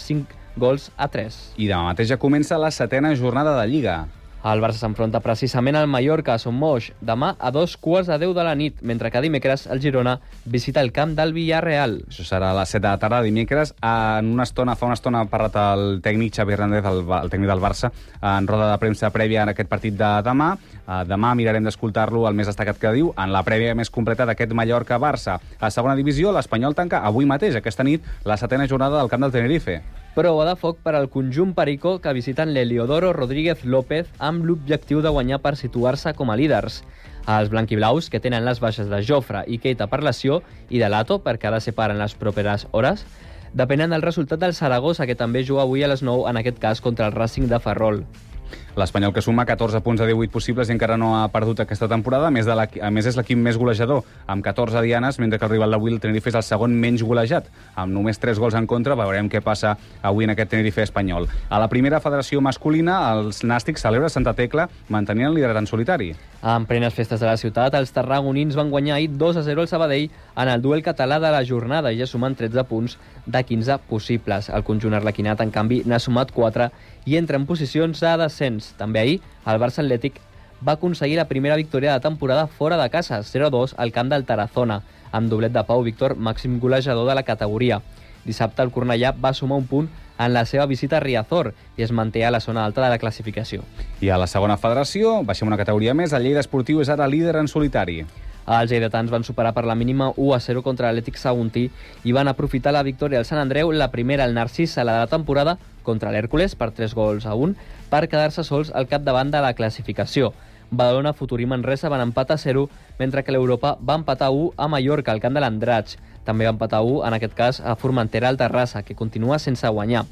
5-3. I demà mateix ja comença la 7a jornada de Lliga. El Barça s'enfronta precisament al Mallorca a Son Moix demà a 2:15 de la nit, mentre que dimecres el Girona visita el camp del Villarreal. Això serà a les 7 de la tarda dimecres. Fa una estona ha parlat el tècnic Xavi Hernández, el tècnic del Barça, en roda de premsa prèvia en aquest partit de demà. Demà mirarem d'escoltar-lo el més destacat que diu en la prèvia més completa d'aquest Mallorca-Barça. A segona divisió, l'Espanyol tanca avui mateix, aquesta nit, la 7a jornada del camp del Tenerife. Prova de foc per al conjunt perico que visiten l'Heliodoro Rodríguez López amb l'objectiu de guanyar per situar-se com a líders. Els blanquiblaus, que tenen les baixes de Jofre i Keita per lesió i de Lato, perquè ha de ser part en les properes hores, depenen del resultat del Saragossa, que també juga avui a les 9, en aquest cas contra el Racing de Ferrol. L'Espanyol, que suma 14 punts de 18 possibles i encara no ha perdut aquesta temporada. A més, és l'equip més golejador, amb 14 dianes, mentre que el rival d'avui, el Tenerife, és el segon menys golejat, amb només 3 gols en contra. Veurem què passa avui en aquest Tenerife espanyol. A la primera federació masculina, els nàstics celebra Santa Tecla, mantenint el liderat en solitari. En plenes festes de la ciutat, els tarragonins van guanyar ahir 2-0 al Sabadell en el duel català de la jornada, ja sumant 13 punts de 15 possibles. El conjunt arlequinat, en canvi, n'ha sumat 4 i entra en posicions de descens. També ahir, el Barça Atlètic va aconseguir la primera victòria de temporada fora de casa, 0-2 al camp del Tarazona, amb doblet de Pau Víctor, màxim golejador de la categoria. Dissabte el Cornellà va sumar un punt en la seva visita a Riazor i es manté a la zona alta de la classificació. I a la segona federació, baixem una categoria més, el Lleida Esportiu és ara líder en solitari. Els lleidatans van superar per la mínima 1-0 contra l'Atlètic Saguntí i van aprofitar la victòria al Sant Andreu, la primera al Narcís a la temporada, contra l'Hèrcules per 3-1, per quedar-se sols al capdavant de la classificació. Badalona, Futur i Manresa van empatar 0, mentre que l'Europa va empatar 1 a Mallorca, al camp de l'Andratx. També va empatar 1, en aquest cas, a Formentera, al Terrassa, que continua sense guanyar.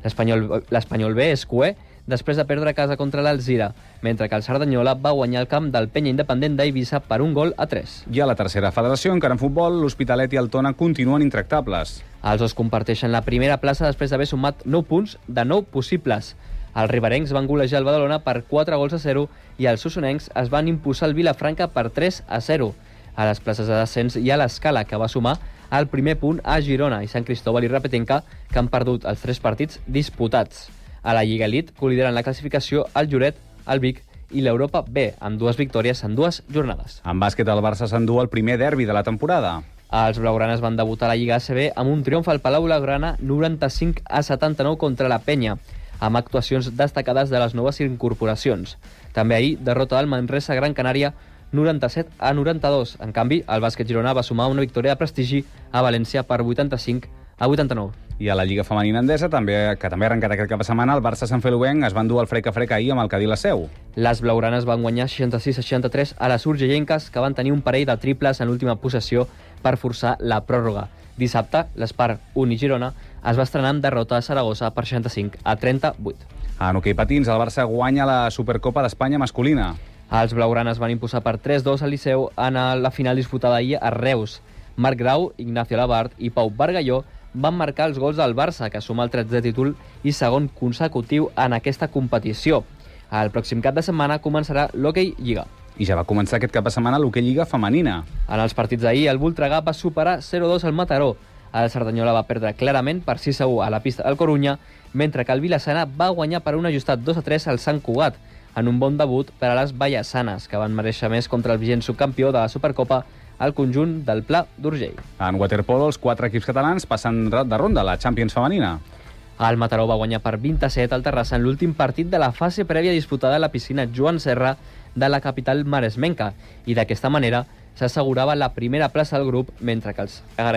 L'Espanyol B és cué després de perdre a casa contra l'Alzira, mentre que el Cerdanyola va guanyar el camp del Penya Independent d'Eivissa per 1-3. I a la tercera federació, encara en futbol, l'Hospitalet i el Tona continuen intractables. Els dos comparteixen la primera plaça després d'haver sumat 9 punts de 9 possibles. Els riberencs van golejar el Badalona per 4-0 i els sossonencs es van imposar el Vilafranca per 3-0. A les places de descens hi ha l'Escala, que va sumar el primer punt a Girona, i Sant Cristóbal i Repetenca, que han perdut els 3 partits disputats. A la Lliga Elite lideren la classificació el Lloret, el Vic i l'Europa B, amb 2 victòries en 2 jornades. En bàsquet, el Barça s'endú el primer derbi de la temporada. Els blaugranes van debutar a la Lliga ACB amb un triomf al Palau Blaugrana 95-79 contra la Penya, amb actuacions destacades de les noves incorporacions. També ahir, derrota del Manresa Gran Canària 97-92. En canvi, el bàsquet Girona va sumar una victòria de prestigi a València per 85-89. I a la Lliga Femenina Endesa, que també ha arrencat aquest cap de setmana, el Barça Sant Feluenc es va endur el frec-a-frec ahir amb el Cadí la Seu. Les blaugranes van guanyar 66-63 a les urgellenques, que van tenir un parell de triples en l'última possessió per forçar la pròrroga. Dissabte, l'Espar Uni Girona es va estrenar amb derrota a Saragossa per 65-38. En hoquei patins, el Barça guanya la Supercopa d'Espanya masculina. Els blaugranes van imposar per 3-2 al Liceu en la final disputada ahir a Reus. Marc Grau, Ignacio Labart i Pau Bargalló van marcar els gols del Barça, que suma el 13è títol i segon consecutiu en aquesta competició. El pròxim cap de setmana començarà l'Hockey Lliga. I ja va començar aquest cap de setmana l'Hockey Lliga femenina. En els partits d'ahir, el Voltregà va superar 0-2 al Mataró. El Cerdanyola va perdre clarament per 6-1 a la pista del Corunya, mentre que el Vilassana va guanyar per un ajustat 2-3 al Sant Cugat, en un bon debut per a les vallesanes, que van mereixer més contra el vigent subcampió de la Supercopa, al conjunt del Pla d'Urgell. En waterpolo, els 4 equips catalans passen de ronda a la Champions femenina. El Mataró va guanyar per 27 al Terrassa en l'últim partit de la fase prèvia disputada a la piscina Joan Serra de la capital maresmenca, i d'aquesta manera s'assegurava la primera plaça del grup, mentre que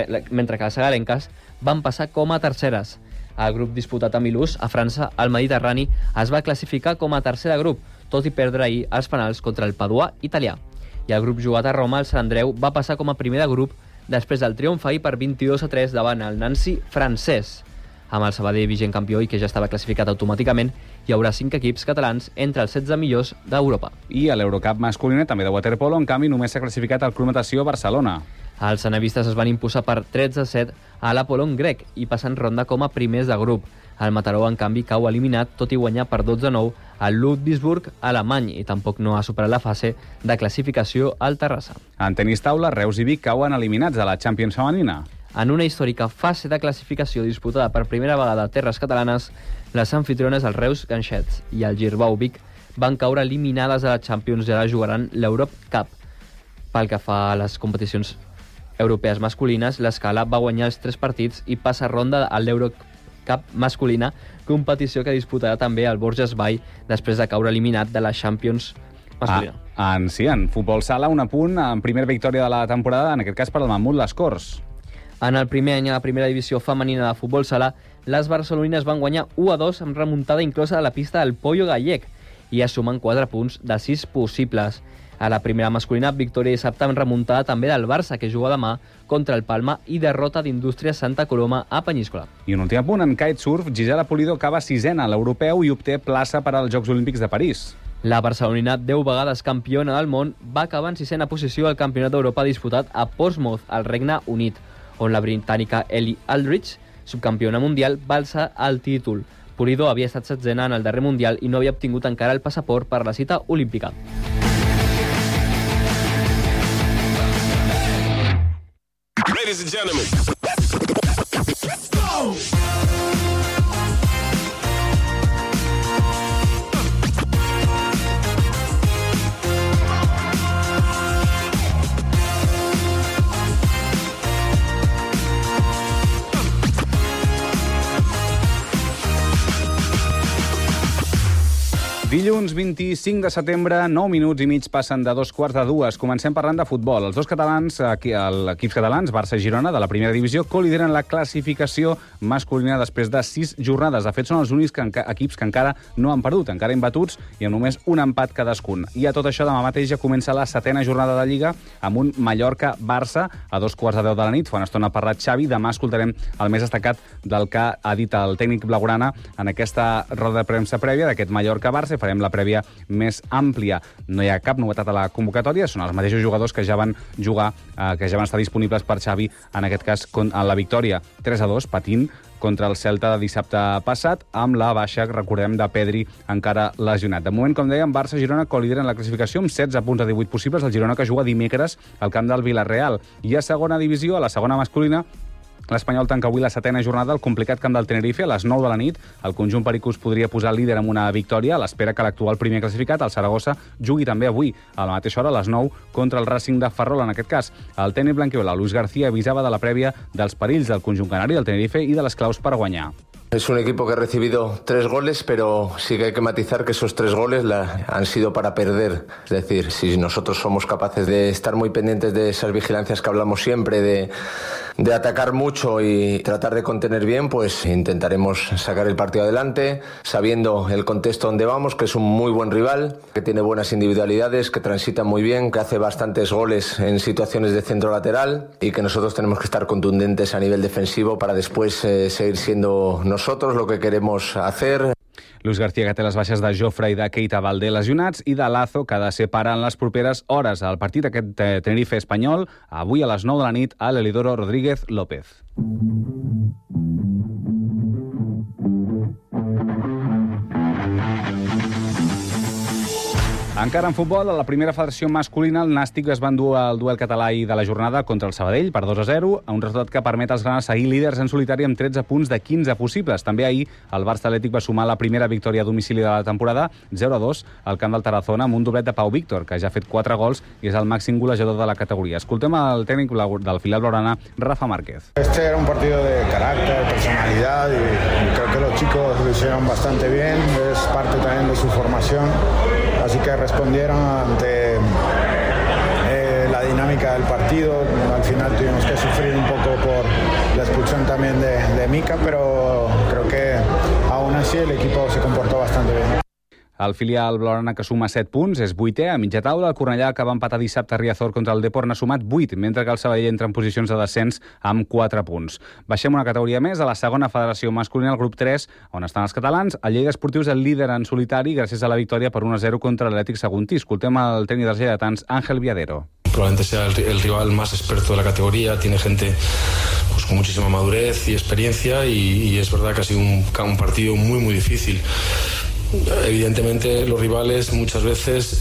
les agarenques van passar com a terceres. El grup disputat a Milús, a França, al Mediterrani, es va classificar com a tercer de grup, tot i perdre ahir els penals contra el Paduà italià. I el grup jugat a Roma, el Sant Andreu, va passar com a primer de grup després del triomf ahir per 22-3 davant el Nancy francès. Amb el Sabadell vigent campió i que ja estava classificat automàticament, hi haurà 5 equips catalans entre els 16 millors d'Europa. I a l'Eurocup masculina, també de waterpolo, en canvi només s'ha classificat el Club Natació Barcelona. Els sanevistes es van imposar per 13-7 a l'Apollon grec i passant ronda com a primers de grup. El Mataró, en canvi, cau eliminat, tot i guanyar per 12-9 al Ludwigsburg alemany, i tampoc no ha superat la fase de classificació al Terrassa. En tenis taula, Reus i Vic cauen eliminats de la Champions femenina. En una històrica fase de classificació disputada per primera vegada a terres catalanes, les anfitriones, el Reus Ganxets i el Girbau Vic, van caure eliminades de la Champions i ara jugaran l'Europe Cup. Pel que fa a les competicions europees masculines, l'Escala va guanyar els 3 partits i passa ronda a l'Eurocup masculina, competició que disputarà també el Borges Bay després de caure eliminat de la Champions masculina. En futbol sala, un apunt en primera victòria de la temporada, en aquest cas per al Mamut Les Corts. En el primer any a la primera divisió femenina de futbol sala, les barcelonines van guanyar 1-2 amb remuntada inclosa a la pista del Pollo Gallec i es sumen 4 punts de 6 possibles. A la primera masculina, victòria dissabte amb remuntada també del Barça, que juga demà contra el Palma, i derrota d'Indústria Santa Coloma a Penyíscola. I un últim punt, en kitesurf, Gisela Pulido acaba 6ena a l'europeu i obté plaça per als Jocs Olímpics de París. La barcelonina, 10 vegades campiona del món, va acabar en 6ena posició al Campionat d'Europa disputat a Portsmouth, al Regne Unit, on la britànica Ellie Aldrich, subcampiona mundial, va alçar el títol. Pulido havia estat 7ena en el darrer mundial i no havia obtingut encara el passaport per la cita olímpica. Ladies and gentlemen, go! Dilluns 25 de setembre, 9 minuts i mig passen de 2:15. Comencem parlant de futbol. Els dos catalans, equips catalans, Barça i Girona, de la primera divisió, co-lideren la classificació masculina després de 6 jornades. De fet, són els únics equips que encara no han perdut, encara imbatuts i amb només un empat cadascun. I a tot això, demà mateix ja comença la 7a jornada de Lliga amb un Mallorca-Barça a 2:15 de la nit. Fa una estona ha parlat Xavi. Demà escoltarem el més destacat del que ha dit el tècnic blaugrana en aquesta roda de premsa prèvia d'aquest Mallorca-Barça. Farem la prèvia més àmplia. No hi ha cap novetat a la convocatòria, són els mateixos jugadors que ja van jugar, que ja van estar disponibles per Xavi, en aquest cas en la victòria 3-2, patint contra el Celta de dissabte passat, amb la baixa, recordem, de Pedri encara lesionat. De moment, com dèiem, Barça-Girona co-lideren la classificació amb 16 punts de 18 possibles. El Girona que juga dimecres al camp del Villarreal. I a segona divisió, a la segona masculina, l'Espanyol tanca avui la 7a jornada al complicat camp del Tenerife a les 9 de la nit. El conjunt pericús podria posar líder amb una victòria a l'espera que l'actual primer classificat, el Saragossa, jugui també avui a la mateixa hora, a les 9, contra el Racing de Ferrol. En aquest cas, el tècnic blanquiviolà, Luis García, avisava de la prèvia dels perills del conjunt canari, del Tenerife, i de les claus per guanyar. Es un equipo que ha recibido 3 goles, pero sí que hay que matizar que esos 3 goles han sido para perder. Es decir, si nosotros somos capaces de estar muy pendientes de esas vigilancias que hablamos siempre, de atacar mucho y tratar de contener bien, pues intentaremos sacar el partido adelante, sabiendo el contexto donde vamos, que es un muy buen rival, que tiene buenas individualidades, que transita muy bien, que hace bastantes goles en situaciones de centro lateral y que nosotros tenemos que estar contundentes a nivel defensivo para después seguir siendo nosotros lo que queremos hacer. Luis García, que té les baixes de Jofre i de Keita Baldé lesionats, i de Lazo, que ha de ser pare en les properes hores. El partit aquest Tenerife espanyol, avui a les 9 de la nit, a l'Elidoro Rodríguez López. Encara en futbol, a la primera federació masculina, el Nàstic es va endur el duel català de la jornada contra el Sabadell per 2-0, a un resultat que permet als grans seguir líders en solitari amb 13 punts de 15 possibles. També ahir el Barça Atlètic va sumar la primera victòria a domicili de la temporada, 0-2, al camp del Tarazona, amb un doblet de Pau Víctor, que ja ha fet 4 gols i és el màxim golejador de la categoría. Escoltem el tècnic del filial blaugrana, Rafa Márquez. Este era un partido de carácter, personalidad, y creo que los chicos lo hicieron bastante bien, es parte también de su formación, así que respondieron ante la dinámica del partido. Al final tuvimos que sufrir un poco por la expulsión también de Mika, pero creo que aún así el equipo se comportó bastante bien. El filial blaugrana, que suma 7 punts, és 8è a mitja taula. El Cornellà, que va empatar dissabte a Riazor contra el Depor, n'ha sumat 8, mentre que el Sabadell entra en posicions de descens amb 4 punts. Baixem una categoria més a la segona federació masculina, el grup 3, on estan els catalans. El Lleida Esportiu és el líder en solitari gràcies a la victòria per 1-0 contra l'Atlètic Saguntí. Escoltem el tècnic dels lleidatans, Ángel Viadero. Probablemente sea el rival más experto de la categoría, tiene gente pues con muchísima madurez y experiencia, y es verdad que ha sido un partido muy muy difícil. Evidentemente los rivales muchas veces,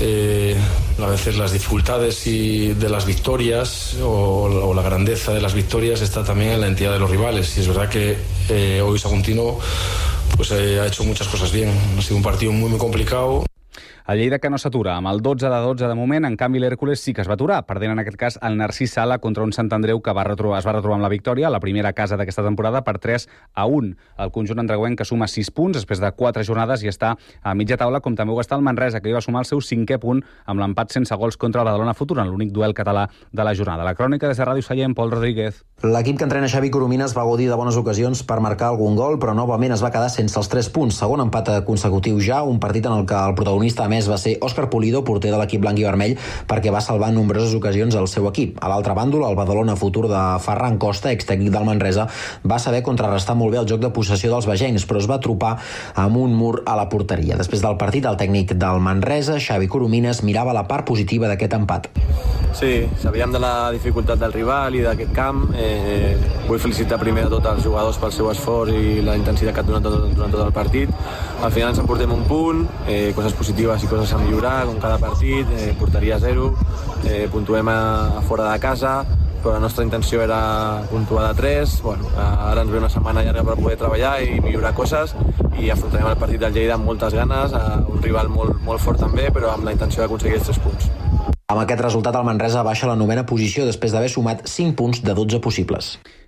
a veces las dificultades de las victorias o la grandeza de las victorias está también en la entidad de los rivales, y es verdad que hoy Saguntino pues ha hecho muchas cosas bien. Ha sido un partido muy muy complicado. El Lleida, que no s'atura, amb el 12-12 de moment. En canvi, l'Hèrcules sí que es va aturar, perdent en aquest cas el Narcís Sala contra un Sant Andreu que es va retrobar amb la victòria, la primera casa d'aquesta temporada, per 3-1. El conjunt andreuenc, que suma 6 punts després de 4 jornades i està a mitja taula, com també ho està el Manresa, que hi va sumar el seu 5è punt amb l'empat sense gols contra el Badalona Futur en l'únic duel català de la jornada. La crònica des de Ràdio Sallent, Pol Rodríguez. L'equip que entrena Xavi Coromines va gaudir de bones ocasions per marcar algun gol, però novament es va quedar sense els 3 punts. Segon empat consecutiu ja, un partit en el que el protagonista a més va ser Òscar Pulido, porter de l'equip blanc i vermell, perquè va salvar en nombroses ocasions el seu equip. A l'altre bàndol, el Badalona Futur de Ferran Costa, extècnic del Manresa, va saber contrarrestar molt bé el joc de possessió dels vegencs, però es va tropar amb un mur a la porteria. Després del partit, el tècnic del Manresa, Xavi Coromines, mirava la part positiva d'aquest empat. Sí, sabíem de la dificultat del rival i d'aquest camp. Vull felicitar primer a tots els jugadors pel seu esforç i la intensitat que han donat durant tot el partit. Al final ens emportem un punt, coses positives i coses a millorar, com cada partit, porteria 0, puntuem a fora de casa, però la nostra intenció era puntuar de 3. Bueno, ara ens ve una setmana llarga per poder treballar i millorar coses, i afrontarem el partit del Lleida amb moltes ganes, un rival molt fort també, però amb la intenció d'aconseguir els 3 punts. Amb aquest resultat, el Manresa baixa a la 9a posició després d'haver sumat 5 punts de 12 possibles.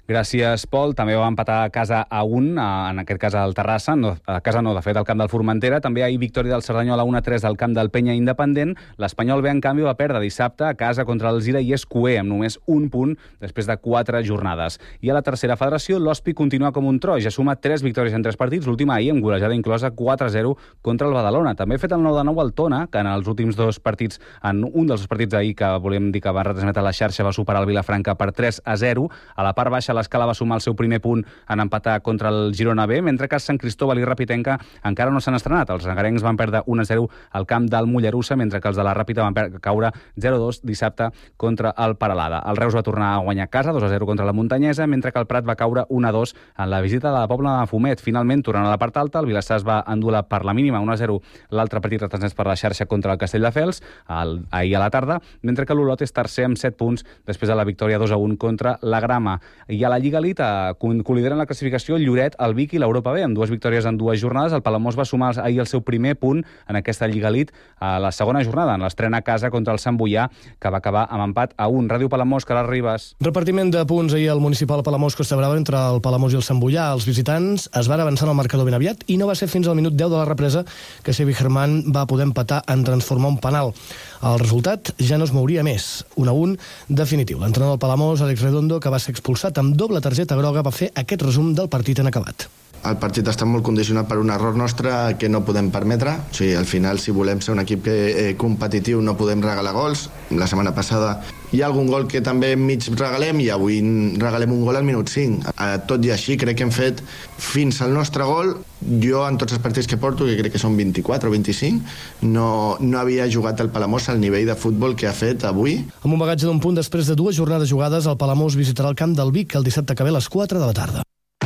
Gràcies, Pol. També va empatar a casa a 1, en aquest cas al Terrassa, a casa no, de fet, al camp del Formentera. També ahir victòria del Cerdanyola 1-3 al camp del Penya Independent. L'Espanyol B, en canvi, va perdre dissabte a casa contra el Zira i és cuer, amb només un punt després de 4 jornades. I a la tercera federació, l'Hospi continua com un tro, ja suma 3 victòries en 3 partits, l'última ahir amb golejada inclosa 4-0 contra el Badalona. També ha fet el 9-9 al Tona, que en els últims 2 partits, en un dels partits d'ahir que volíem dir que va retransmetre a la xarxa, va superar el Vilafranca per 3-0. A la part baixa, l'Escala va sumar el seu primer punt en empatar contra el Girona B, mentre que Sant Cristóbal i Rapitenca encara no s'han estrenat. Els nagarencs van perdre 1-0 al camp del Mollerussa, mentre que els de la Ràpita van caure 0-2 dissabte contra el Peralada. El Reus va tornar a guanyar a casa 2-0 contra la Muntanyesa, mentre que el Prat va caure 1-2 en la visita de la Pobla de Fumet. Finalment, tornant a la part alta, el Vilassar es va endur per la mínima 1-0 l'altre partit retransmès per la xarxa contra el Castelldefels ahir a la tarda, mentre que l'Olot és tercer amb 7 punts després de la victòria 2-1 contra la Grama. I a la Lliga Elite lideren la classificació el Lloret, el Vic i l'Europa B, amb 2 victòries en 2 jornades. El Palamós va sumar ahir el seu primer punt en aquesta Lliga Elite a la segona jornada, en l'estrena a casa contra el Sant Boià, que va acabar amb empat a 1. Ràdio Palamós, Carles Ribas. Repartiment de punts ahir al municipal Palamós Costa Brava entre el Palamós i el Sant Boià. Els visitants es van avançar en el marcador ben aviat i no va ser fins al minut 10 de la represa que Xavi Germán va poder empatar en transformar un penal. El resultat ja no es mouria més. 1-1 definitiu. L'entrenador del Palamós, Àlex Redondo, que va ser expulsat amb doble targeta groga, va fer aquest resum del partit en acabat. El partit està molt condicionat per un error nostre que no podem permetre. O sigui, al final, si volem ser un equip competitiu, no podem regalar gols. La setmana passada hi ha algun gol que també mig regalem i avui regalem un gol al minut 5. Tot i així, crec que hem fet fins al nostre gol. Jo, en tots els partits que porto, que crec que són 24 o 25, no havia jugat el Palamós al nivell de futbol que ha fet avui. Amb un bagatge d'un punt després de 2 jornades jugades, el Palamós visitarà el camp del Vic el dissabte que ve a les 4 de la tarda.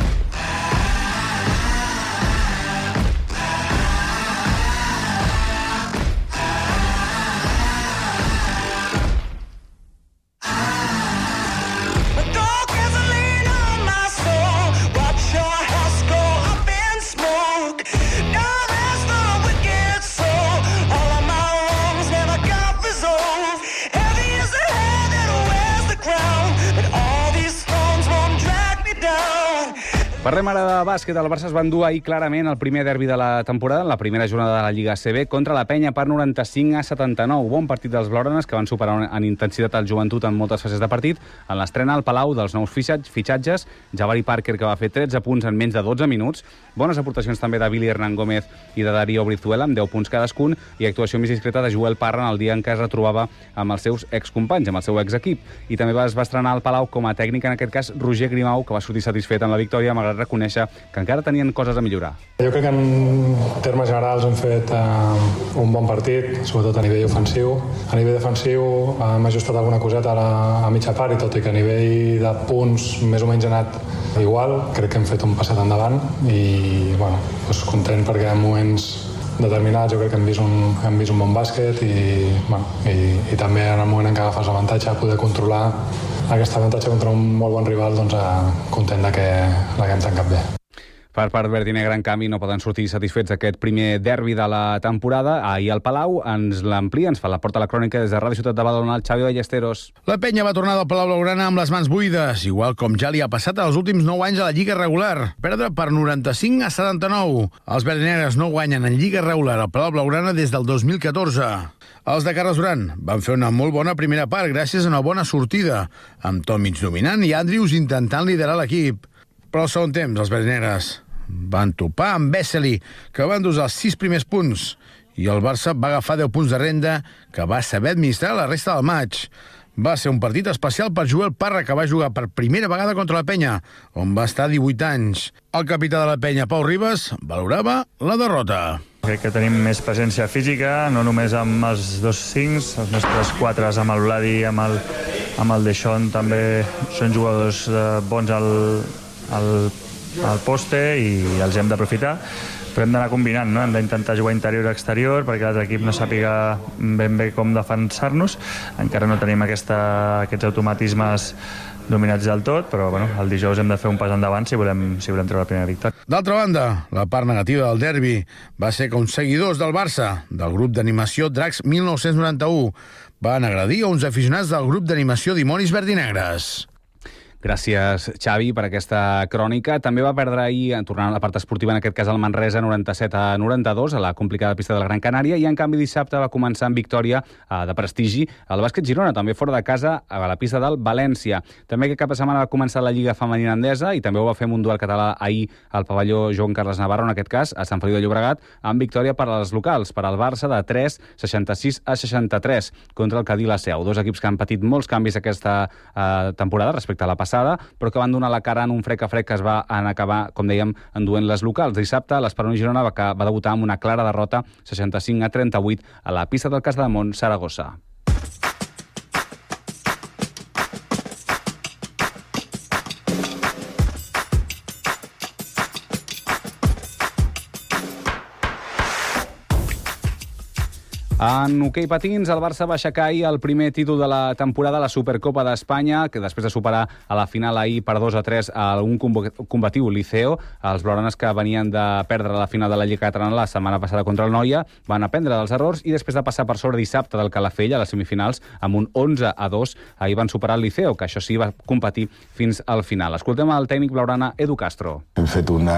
Parlem ara de bàsquet. El Barça es va endur ahir clarament el primer derbi de la temporada, en la primera jornada de la Lliga ACB, contra la Penya per 95-79. Bon partit dels blaugranes, que van superar en intensitat el Joventut en moltes fases de partit. En l'estrena al Palau dels nous fitxatges, Jabari Parker, que va fer 13 punts en menys de 12 minuts. Bones aportacions també de Billy Hernán Gómez i de Darío Brizuela, amb 10 punts cadascun, i actuació més discreta de Joel Parra en el dia en què es retrobava amb els seus excompanys, amb el seu exequip. I també es va estrenar al Palau com a tècnic, en aquest cas, Roger Grimau, que va sortir satisfet en la victòria, malgrat reconèixer que encara tenien coses a millorar. Jo crec que en termes generals hem fet un bon partit, sobretot a nivell ofensiu. A nivell defensiu hem ajustat alguna coseta a mitja part, i tot i que a nivell de punts més o menys ha anat igual, crec que hem fet un passet endavant i doncs content perquè en moments determinats jo crec que hem vist un bon bàsquet i també en el moment en què agafes l'avantatge, poder controlar aquest avantatge contra un molt bon rival, doncs content que l'haguem tancat bé. Per part verd i negre, en canvi, no poden sortir satisfets d'aquest primer derbi de la temporada. Ahir al Palau ens l'amplia, ens fa la porta a la crònica des de Ràdio Ciutat de Badalona, el Xavi Ballesteros. La Penya va tornar del Palau Blaugrana amb les mans buides, igual com ja li ha passat als últims 9 anys a la Lliga regular. Perdre per 95-79. Els verd i negres no guanyen en Lliga regular al Palau Blaugrana des del 2014. Els de Carles Duran van fer una molt bona primera part gràcies a una bona sortida, amb Tomic dominant i Andrius intentant liderar l'equip. Però al segon temps, els verd i negres van topar amb Vesely, que va endur els 6 primers punts, i el Barça va agafar 10 punts de renda que va saber administrar la resta del maig. Va ser un partit especial per Joel Parra, que va jugar per primera vegada contra la Penya, on va estar 18 anys. El capità de la Penya, Pau Ribas, valorava la derrota. Crec que tenim més presència física, no només amb els 2 5, els nostres 4 amb el Vladi, amb el Deixón, també són jugadors bons al poste i els hem d'aprofitar, però hem d'anar combinant, no? Hem d'intentar jugar interior-exterior perquè l'altre equip no sàpiga ben bé com defensar-nos. Encara no tenim aquests automatismes dominats del tot, però el dijous hem de fer un pas endavant si volem treure la primera victòria. D'altra banda, la part negativa del derbi va ser que uns seguidors del Barça, del grup d'animació Dracs 1991, van agredir a uns aficionats del grup d'animació Dimonis Verd i Negres. Gràcies, Xavi, per aquesta crònica. També va perdre ahir, tornant a la part esportiva, en aquest cas el Manresa, 97-92, a la complicada pista de la Gran Canària, i en canvi dissabte va començar amb victòria de prestigi al Bàsquet Girona, també fora de casa, a la pista del València. També aquest cap de setmana va començar la Lliga Femenina Endesa i també ho va fer amb un duel català ahir al pavelló Joan Carles Navarro, en aquest cas, a Sant Feliu de Llobregat, amb victòria per als locals, per al Barça, de 3-66-63 contra el Cadí la Seu. Dos equips que han patit molts canvis aquesta temporada respecte a la passada, però que van donar la cara en un frec a frec que es va acabar, com dèiem, enduent les locals. Dissabte, l'Esperoni Girona va debutar amb una clara derrota 65-38 a la pista del Casademont, Saragossa. En hoquei patins, el Barça va aixecar ahir el primer títol de la temporada a la Supercopa d'Espanya, que després de superar a la final ahir per 2-3 a un combatiu Liceo, els blaugranes que venien de perdre la final de la Lliga Catalana la setmana passada contra el Noia van aprendre dels errors i després de passar per sobre dissabte del Calafell a les semifinals amb un 11-2, ahir van superar el Liceo, que això sí va competir fins al final. Escoltem el tècnic blaugrana Edu Castro. Hem fet un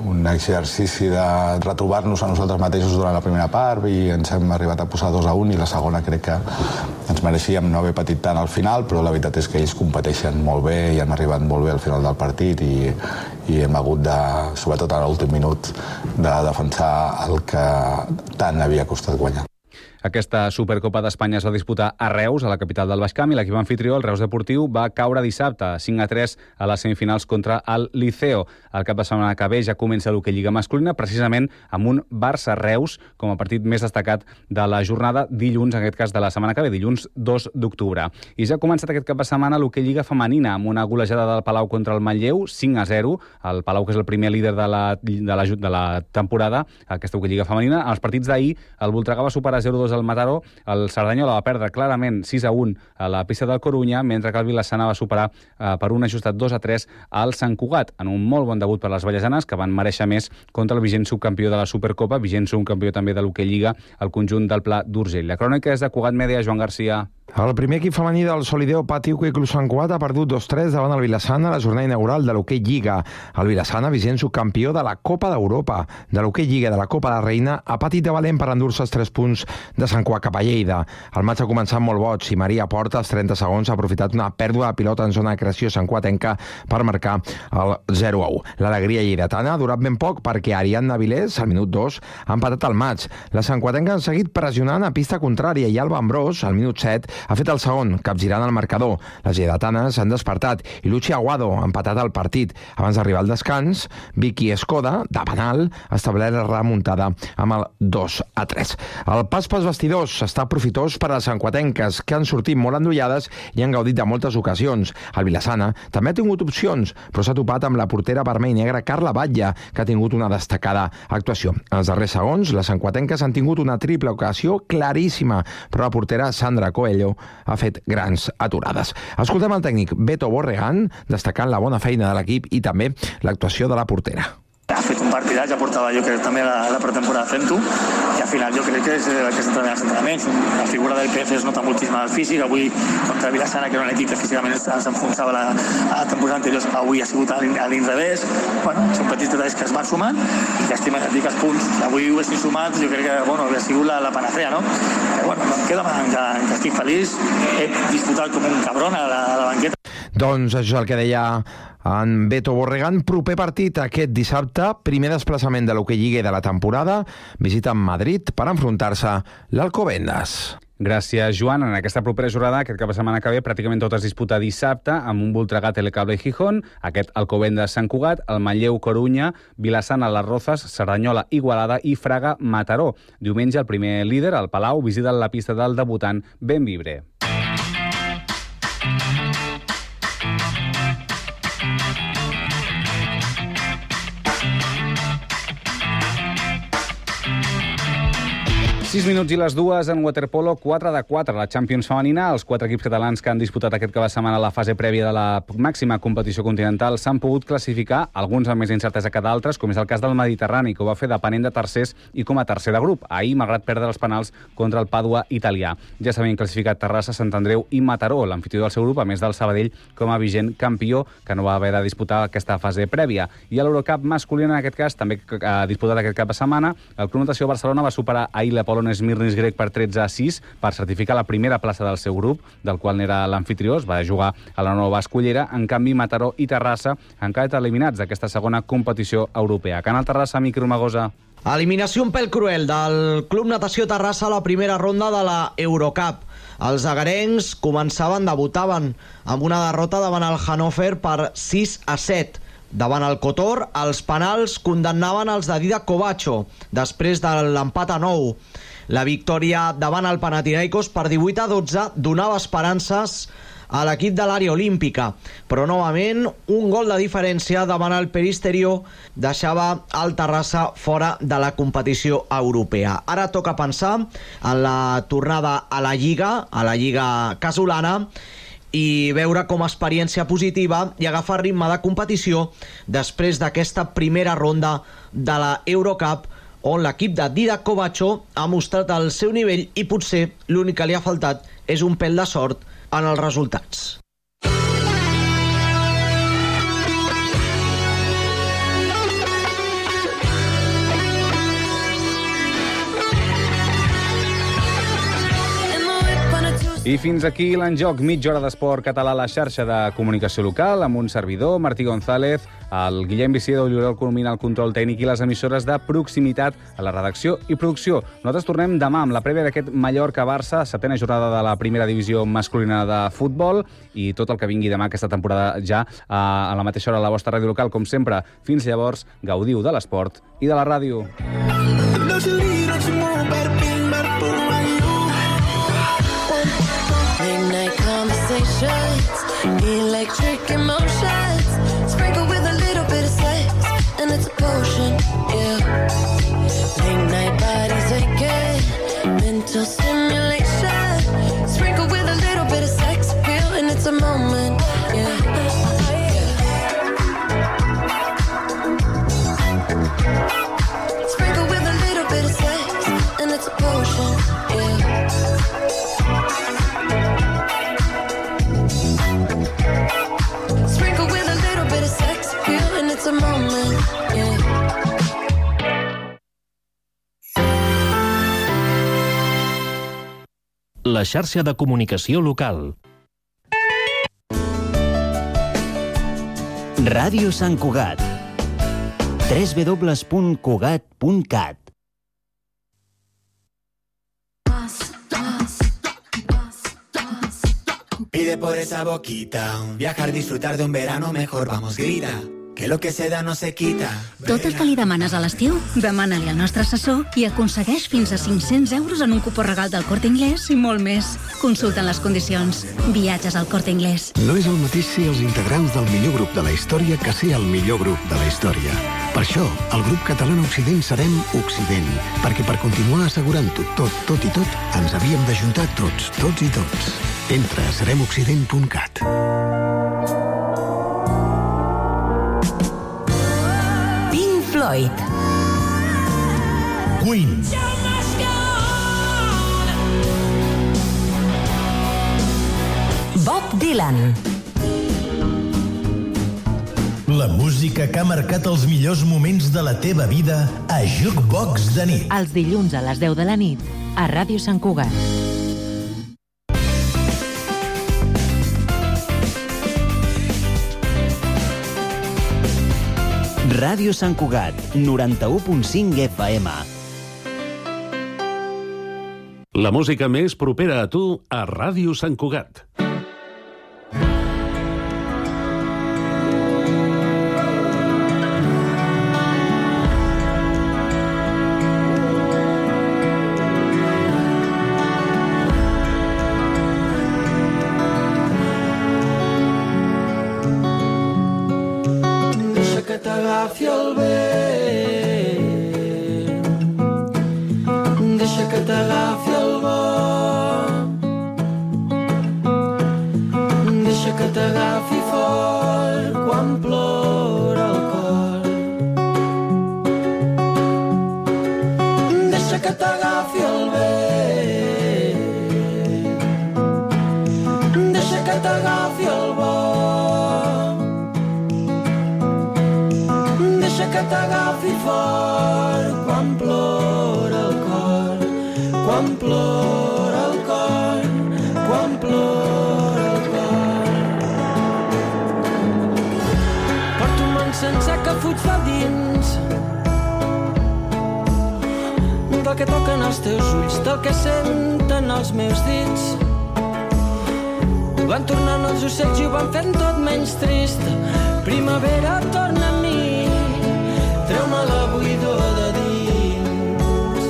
exercici de retrobar-nos a nosaltres mateixos durant la primera part i ens hem arribat a posar 2-1 i la segona crec que ens mereixíem no haver patit tant al final, però la veritat és que ells competeixen molt bé i han arribat molt bé al final del partit i hem hagut de, sobretot en l'últim minut, de defensar el que tant havia costat guanyar. Aquesta Supercopa d'Espanya es va disputar a Reus, a la capital del Baix Camp, i l'equip anfitrió, el Reus Deportiu, va caure dissabte 5-3 a les semifinals contra el Liceo. El cap de setmana que ve ja comença l'hoquei Lliga masculina, precisament amb un Barça-Reus com a partit més destacat de la jornada dilluns, en aquest cas de la setmana que ve, dilluns 2 d'octubre. I ja ha començat aquest cap de setmana l'hoquei Lliga femenina amb una golejada del Palau contra el Manlleu, 5-0. El Palau, que és el primer líder de la temporada, aquesta hoquei Lliga femenina. En els partits d'ahir, el Voltregà va superar 0-2 al Mataró, el Cerdanyola va perdre clarament 6-1 a la pista del Corunya, mentre que el Vilassana va superar per un ajustat 2-3 al Sant Cugat, en un molt bon debut per les vallesanes, que van mereixer més contra el vigent subcampió de la Supercopa, vigent subcampió també de l'hoquei Lliga, el conjunt del Pla d'Urgell. La crònica és de Cugat Mèdia, Joan Garcia. El primer equip femení del Solideo Pati Hoquei Club Sant Cugat ha perdut 2-3 davant el Vilassana a la jornada inaugural de l'hoquei Lliga. El Vilassana, vigent subcampió de la Copa d'Europa, de l'hoquei Lliga de la Copa de la Reina, ha patit de valent per endur-se els 3 punts de Sant Cugat cap a Lleida. El maig ha començat molt boig i Maria Porta, als 30 segons, ha aprofitat una pèrdua de pilota en zona de creació santcuatenca per marcar el 0-1. L'alegria lleidatana ha durat ben poc perquè Ariadna Vilés, al minut 2, ha empatat el maig. Les santcuatenques han seguit pressionant a pista contrària i Alba Ambrós, al minut 7, ha fet el segon, capgirant el marcador. Les lleidatanes s'han despertat i Luchi Aguado ha empatat el partit. Abans d'arribar al descans, Vicky Escoda, de penal, ha establert la remuntada amb el 2-3. El pas pels vestidors està profitós per a les santcuatenques, que han sortit molt endollades i han gaudit de moltes ocasions. El Vilassana també ha tingut opcions, però s'ha topat amb la portera vermell i negra Carla Batlle, que ha tingut una destacada actuació. En els darrers segons, les santcuatenques han tingut una triple ocasió claríssima, però la portera Sandra Coelho ha fet grans aturades. Escoltem el tècnic Beto Borregan destacant la bona feina de l'equip i també l'actuació de la portera. Ha fet un partidat, ja portava jo crec també la pretemporada fent-ho i al final jo crec que és el que s'entrena als entrenaments. La figura del PF es nota moltíssim al físic. Avui contra Vilassana, que era un equip que físicament s'enfonsava la temporada anterior, avui ha sigut a l'inrevés. Bueno, són petits detalls que es van sumant i llàstima que els punts. Avui ho haguessin sumat, jo crec que hauria sigut la panacea, no? Però bueno, em queda que estic feliç. He disputat com un cabron a la banqueta. Doncs això és el que deia en Beto Borregan. Proper partit aquest dissabte, primer desplaçament de l'hoquei Lliga de la temporada, visita Madrid per enfrontar-se l'Alcobendas. Gràcies, Joan. En aquesta propera jornada, aquest cap de setmana que ve, pràcticament tot es disputa dissabte amb un Voltregà, Telecable i Gijón, aquest Alcobendas Sant Cugat, el Manlleu Corunya, Vilassana Las Rozas, Cerdanyola Igualada i Fraga Mataró. Diumenge, el primer líder, el Palau, visita la pista del debutant Benvibre. 6 minuts i les dues en waterpolo, 4 de 4. La Champions femenina, els 4 equips catalans que han disputat aquest cap de setmana la fase prèvia de la màxima competició continental s'han pogut classificar, alguns amb més incertesa que d'altres, com és el cas del Mediterrani, que ho va fer depenent de tercers i com a tercer de grup. Ahir, malgrat perdre els penals contra el Pàdua italià. Ja s'havien classificat Terrassa, Sant Andreu i Mataró, l'amfitrió del seu grup, a més del Sabadell com a vigent campió, que no va haver de disputar aquesta fase prèvia. I a l'Eurocup masculina, en aquest cas, també disputat aquest cap de setmana, el Club Natació Barcelona va superar ahir l'Apol·lo Smirnis grec per 13-6 per certificar la primera plaça del seu grup, del qual n'era l'amfitrió, es va jugar a la nova escollera. En canvi, Mataró i Terrassa han quedat eliminats d'aquesta segona competició europea. Canal Terrassa, Miqui Romagosa. Eliminació un pèl cruel del Club Natació Terrassa a la primera ronda de la Eurocup. Els agarencs debutaven amb una derrota davant el Hannover per 6-7. Davant el Kotor, els penals condemnaven els de Dida Kovacho, després de l'empat a 9. La victòria davant el Panathinaikos per 18-12 donava esperances a l'equip de l'àrea olímpica, però novament un gol de diferència davant el Peristerió deixava el Terrassa fora de la competició europea. Ara toca pensar en la tornada a la Lliga casolana, i veure com a experiència positiva i agafar ritme de competició després d'aquesta primera ronda de la Eurocup, on l'equip de Dida Kovacho ha mostrat el seu nivell i potser l'únic que li ha faltat és un pèl de sort en els resultats. I fins aquí l'enjoc, mitja hora d'esport català a la xarxa de comunicació local, amb un servidor, Martí González, el Guillem Viciedo, l'Oriol Colomina, el control tècnic i les emissores de proximitat a la redacció i producció. Nosaltres tornem demà amb la prèvia d'aquest Mallorca-Barça, setena jornada de la primera divisió masculina de futbol, i tot el que vingui demà aquesta temporada ja a la mateixa hora a la vostra ràdio local, com sempre. Fins llavors, gaudiu de l'esport i de la ràdio. Midnight conversations, electric emotions, sprinkle with a little bit of sex, and it's a potion, yeah. Late night bodies aching, mental stimulation, sprinkle with a little bit of sex appeal, and it's a moment, yeah. Sprinkle with a little bit of sex, and it's a potion, yeah. It's a moment, yeah. La xarxa de comunicació local. Ràdio Sant Cugat. www.cugat.cat. Pide por esa boquita, viajar, disfrutar de un verano mejor, vamos, grita. Que lo que se da no se quita. Tot el que li demanes a l'estiu, demana-li al nostre assessor i aconsegueix fins a 500 euros en un cupó regal del Corte Inglés i molt més. Consulta les condicions. Viatges al Corte Inglés. No és el mateix ser els integrants del millor grup de la història que ser el millor grup de la història. Per això, el grup català Occident serem Occident, perquè per continuar assegurant-ho tot i tot, ens havíem d'ajuntar tots i tots. Entra a seremoccident.cat. Floyd. Queen. Bob Dylan. La música que ha marcat els millors moments de la teva vida a Jukebox de nit. Els dilluns a les 10 de la nit a Ràdio Sant Cugat. Ràdio Sant Cugat, 91.5 FM. La música més propera a tu a Ràdio Sant Cugat. T'agafi el vent, deixa que t'agafi el vent, deixa que t'agafi fort quan plora el cor. Deixa que t'agafi el vent, deixa que t'agafi el vent, deixa que t'agafi fort quan plora el cor, quan plora el cor, quan plora el cor. Porto un món sencer que fuig de dins, del que toquen els teus ulls, del que senten els meus dits. Van tornant els ocells i ho van fent tot menys trist. Primavera, torna a mi, treu-me la buidor de dins.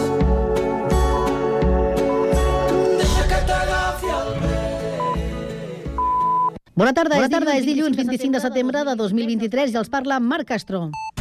Deixa que t'agafi el vent. Bona tarda, és dilluns 25 de setembre de 2023 i els parla Marc Castro.